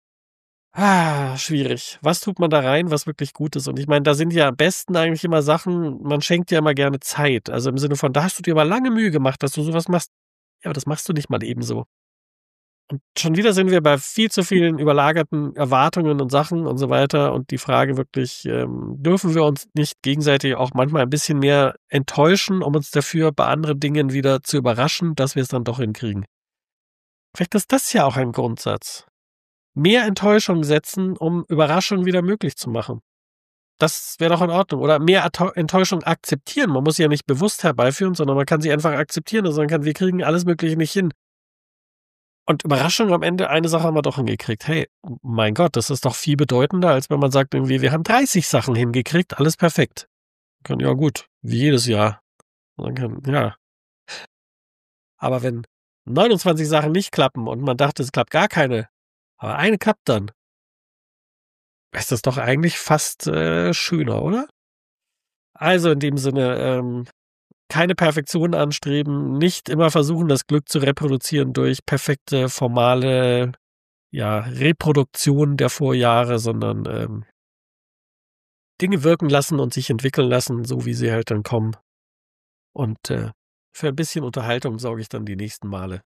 Schwierig. Was tut man da rein, was wirklich gut ist? Und ich meine, da sind ja am besten eigentlich immer Sachen, man schenkt ja immer gerne Zeit. Also im Sinne von, da hast du dir aber lange Mühe gemacht, dass du sowas machst. Ja, aber das machst du nicht mal ebenso. Und schon wieder sind wir bei viel zu vielen überlagerten Erwartungen und Sachen und so weiter. Und die Frage wirklich, dürfen wir uns nicht gegenseitig auch manchmal ein bisschen mehr enttäuschen, um uns dafür bei anderen Dingen wieder zu überraschen, dass wir es dann doch hinkriegen? Vielleicht ist das ja auch ein Grundsatz. Mehr Enttäuschung setzen, um Überraschungen wieder möglich zu machen. Das wäre doch in Ordnung. Oder mehr Enttäuschung akzeptieren. Man muss sie ja nicht bewusst herbeiführen, sondern man kann sie einfach akzeptieren. Also man kann, wir kriegen alles Mögliche nicht hin. Und Überraschung am Ende, eine Sache haben wir doch hingekriegt. Hey, mein Gott, das ist doch viel bedeutender, als wenn man sagt irgendwie, wir haben 30 Sachen hingekriegt, alles perfekt. Ja gut, wie jedes Jahr. Ja. Aber wenn 29 Sachen nicht klappen und man dachte, es klappt gar keine, aber eine klappt dann, ist das doch eigentlich fast schöner, oder? Also in dem Sinne, keine Perfektion anstreben, nicht immer versuchen, das Glück zu reproduzieren durch perfekte, formale Reproduktion der Vorjahre, sondern Dinge wirken lassen und sich entwickeln lassen, so wie sie halt dann kommen. Und für ein bisschen Unterhaltung sorge ich dann die nächsten Male.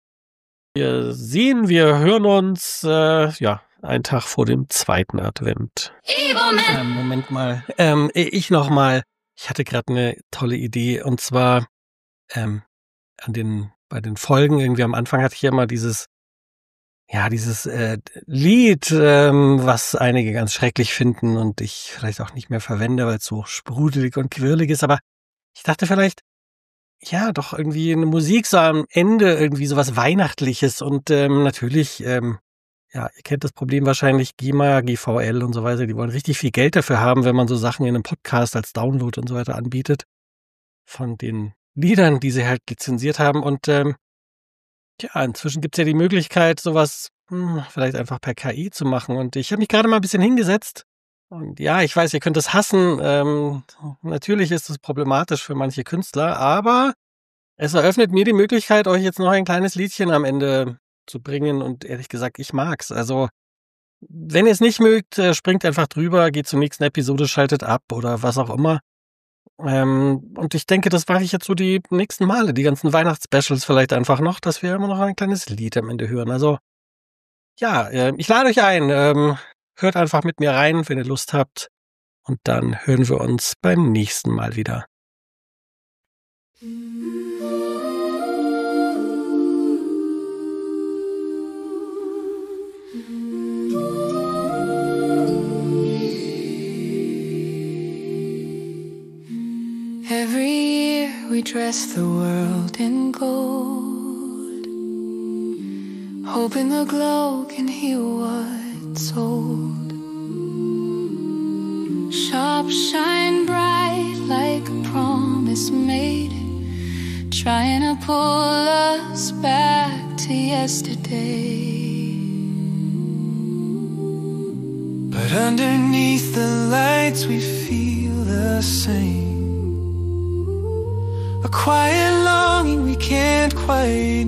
Wir hören uns, einen Tag vor dem zweiten Advent. Moment mal. Ich hatte gerade eine tolle Idee und zwar bei den Folgen irgendwie am Anfang hatte ich ja immer dieses Lied, was einige ganz schrecklich finden und ich vielleicht auch nicht mehr verwende, weil es so sprudelig und quirlig ist, aber ich dachte vielleicht, ja, doch irgendwie eine Musik so am Ende, irgendwie sowas Weihnachtliches und natürlich, ihr kennt das Problem wahrscheinlich, GEMA, GVL und so weiter, die wollen richtig viel Geld dafür haben, wenn man so Sachen in einem Podcast als Download und so weiter anbietet, von den Liedern, die sie halt lizenziert haben und inzwischen gibt's ja die Möglichkeit, sowas vielleicht einfach per KI zu machen und ich habe mich gerade mal ein bisschen hingesetzt und ja, ich weiß, ihr könnt es hassen, natürlich ist es problematisch für manche Künstler, aber Es eröffnet mir die Möglichkeit, euch jetzt noch ein kleines Liedchen am Ende zu bringen und ehrlich gesagt, ich mag's. Also, wenn ihr es nicht mögt, springt einfach drüber, geht zur nächsten Episode, schaltet ab oder was auch immer. Und ich denke, das mache ich jetzt so die nächsten Male, die ganzen Weihnachtsspecials vielleicht einfach noch, dass wir immer noch ein kleines Lied am Ende hören. Also, ja, ich lade euch ein, hört einfach mit mir rein, wenn ihr Lust habt. Und dann hören wir uns beim nächsten Mal wieder. Every year we dress the world in gold, hoping the glow can heal what's old. Shops shine bright like a promise made, trying to pull us back to yesterday. But underneath the lights we feel the same, a quiet longing we can't quite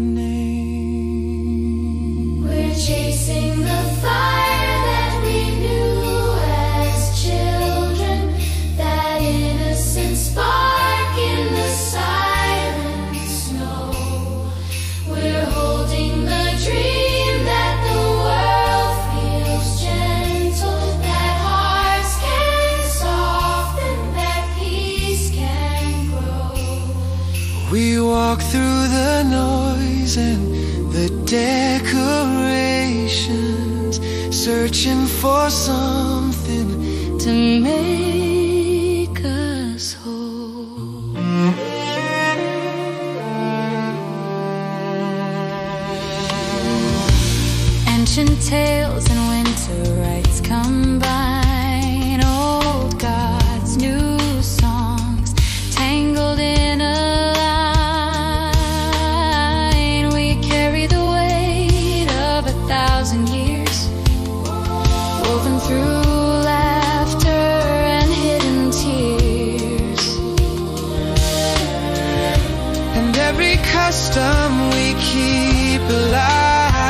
name. We're chasing the fire that we knew as children, that innocent spark in the silent snow. We're holding the dream that the world feels gentle, that hearts can soften, that peace can grow. We walk through the noise and the decorations, searching for something to make us whole. Ancient tales and winter rites combine, old gods, new songs, tangled in a line. We carry the weight of 1,000 years, woven through laughter and hidden tears. And every custom we keep alive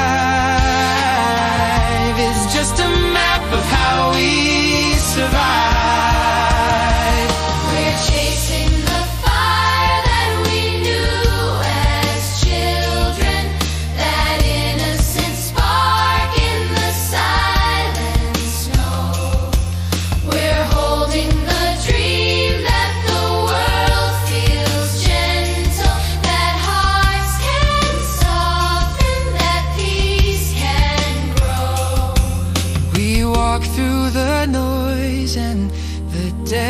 is just a map of how we survive. We're chasing the fire that we knew as children, that innocent spark in the silent snow. We're holding the dream that the world feels gentle, that hearts can soften, that peace can grow. We walk through the noise and the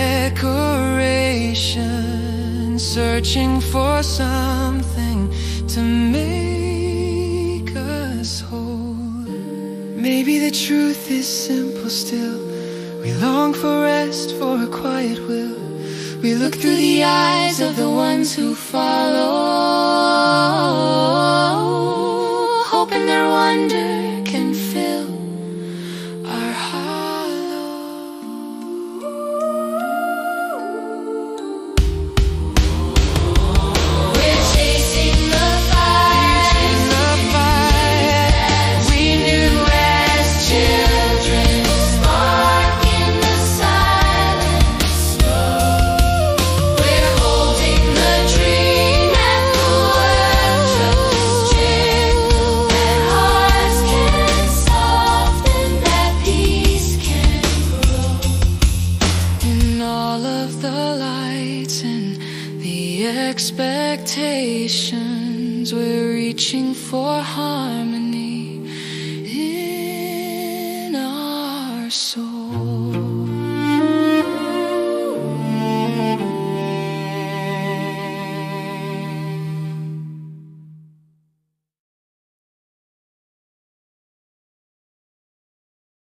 decoration, searching for something to make us whole. Maybe the truth is simple still. We long for rest, for a quiet will. We look through the eyes of the ones who follow, hoping their wonder can fill our hollow. We're chasing the fire We knew as children, spark in the silent snow. We're holding the dream that the world grows gentle, that hearts can soften, that peace can grow. in all of the lights and the expectations, we're reaching for harmony in our soul.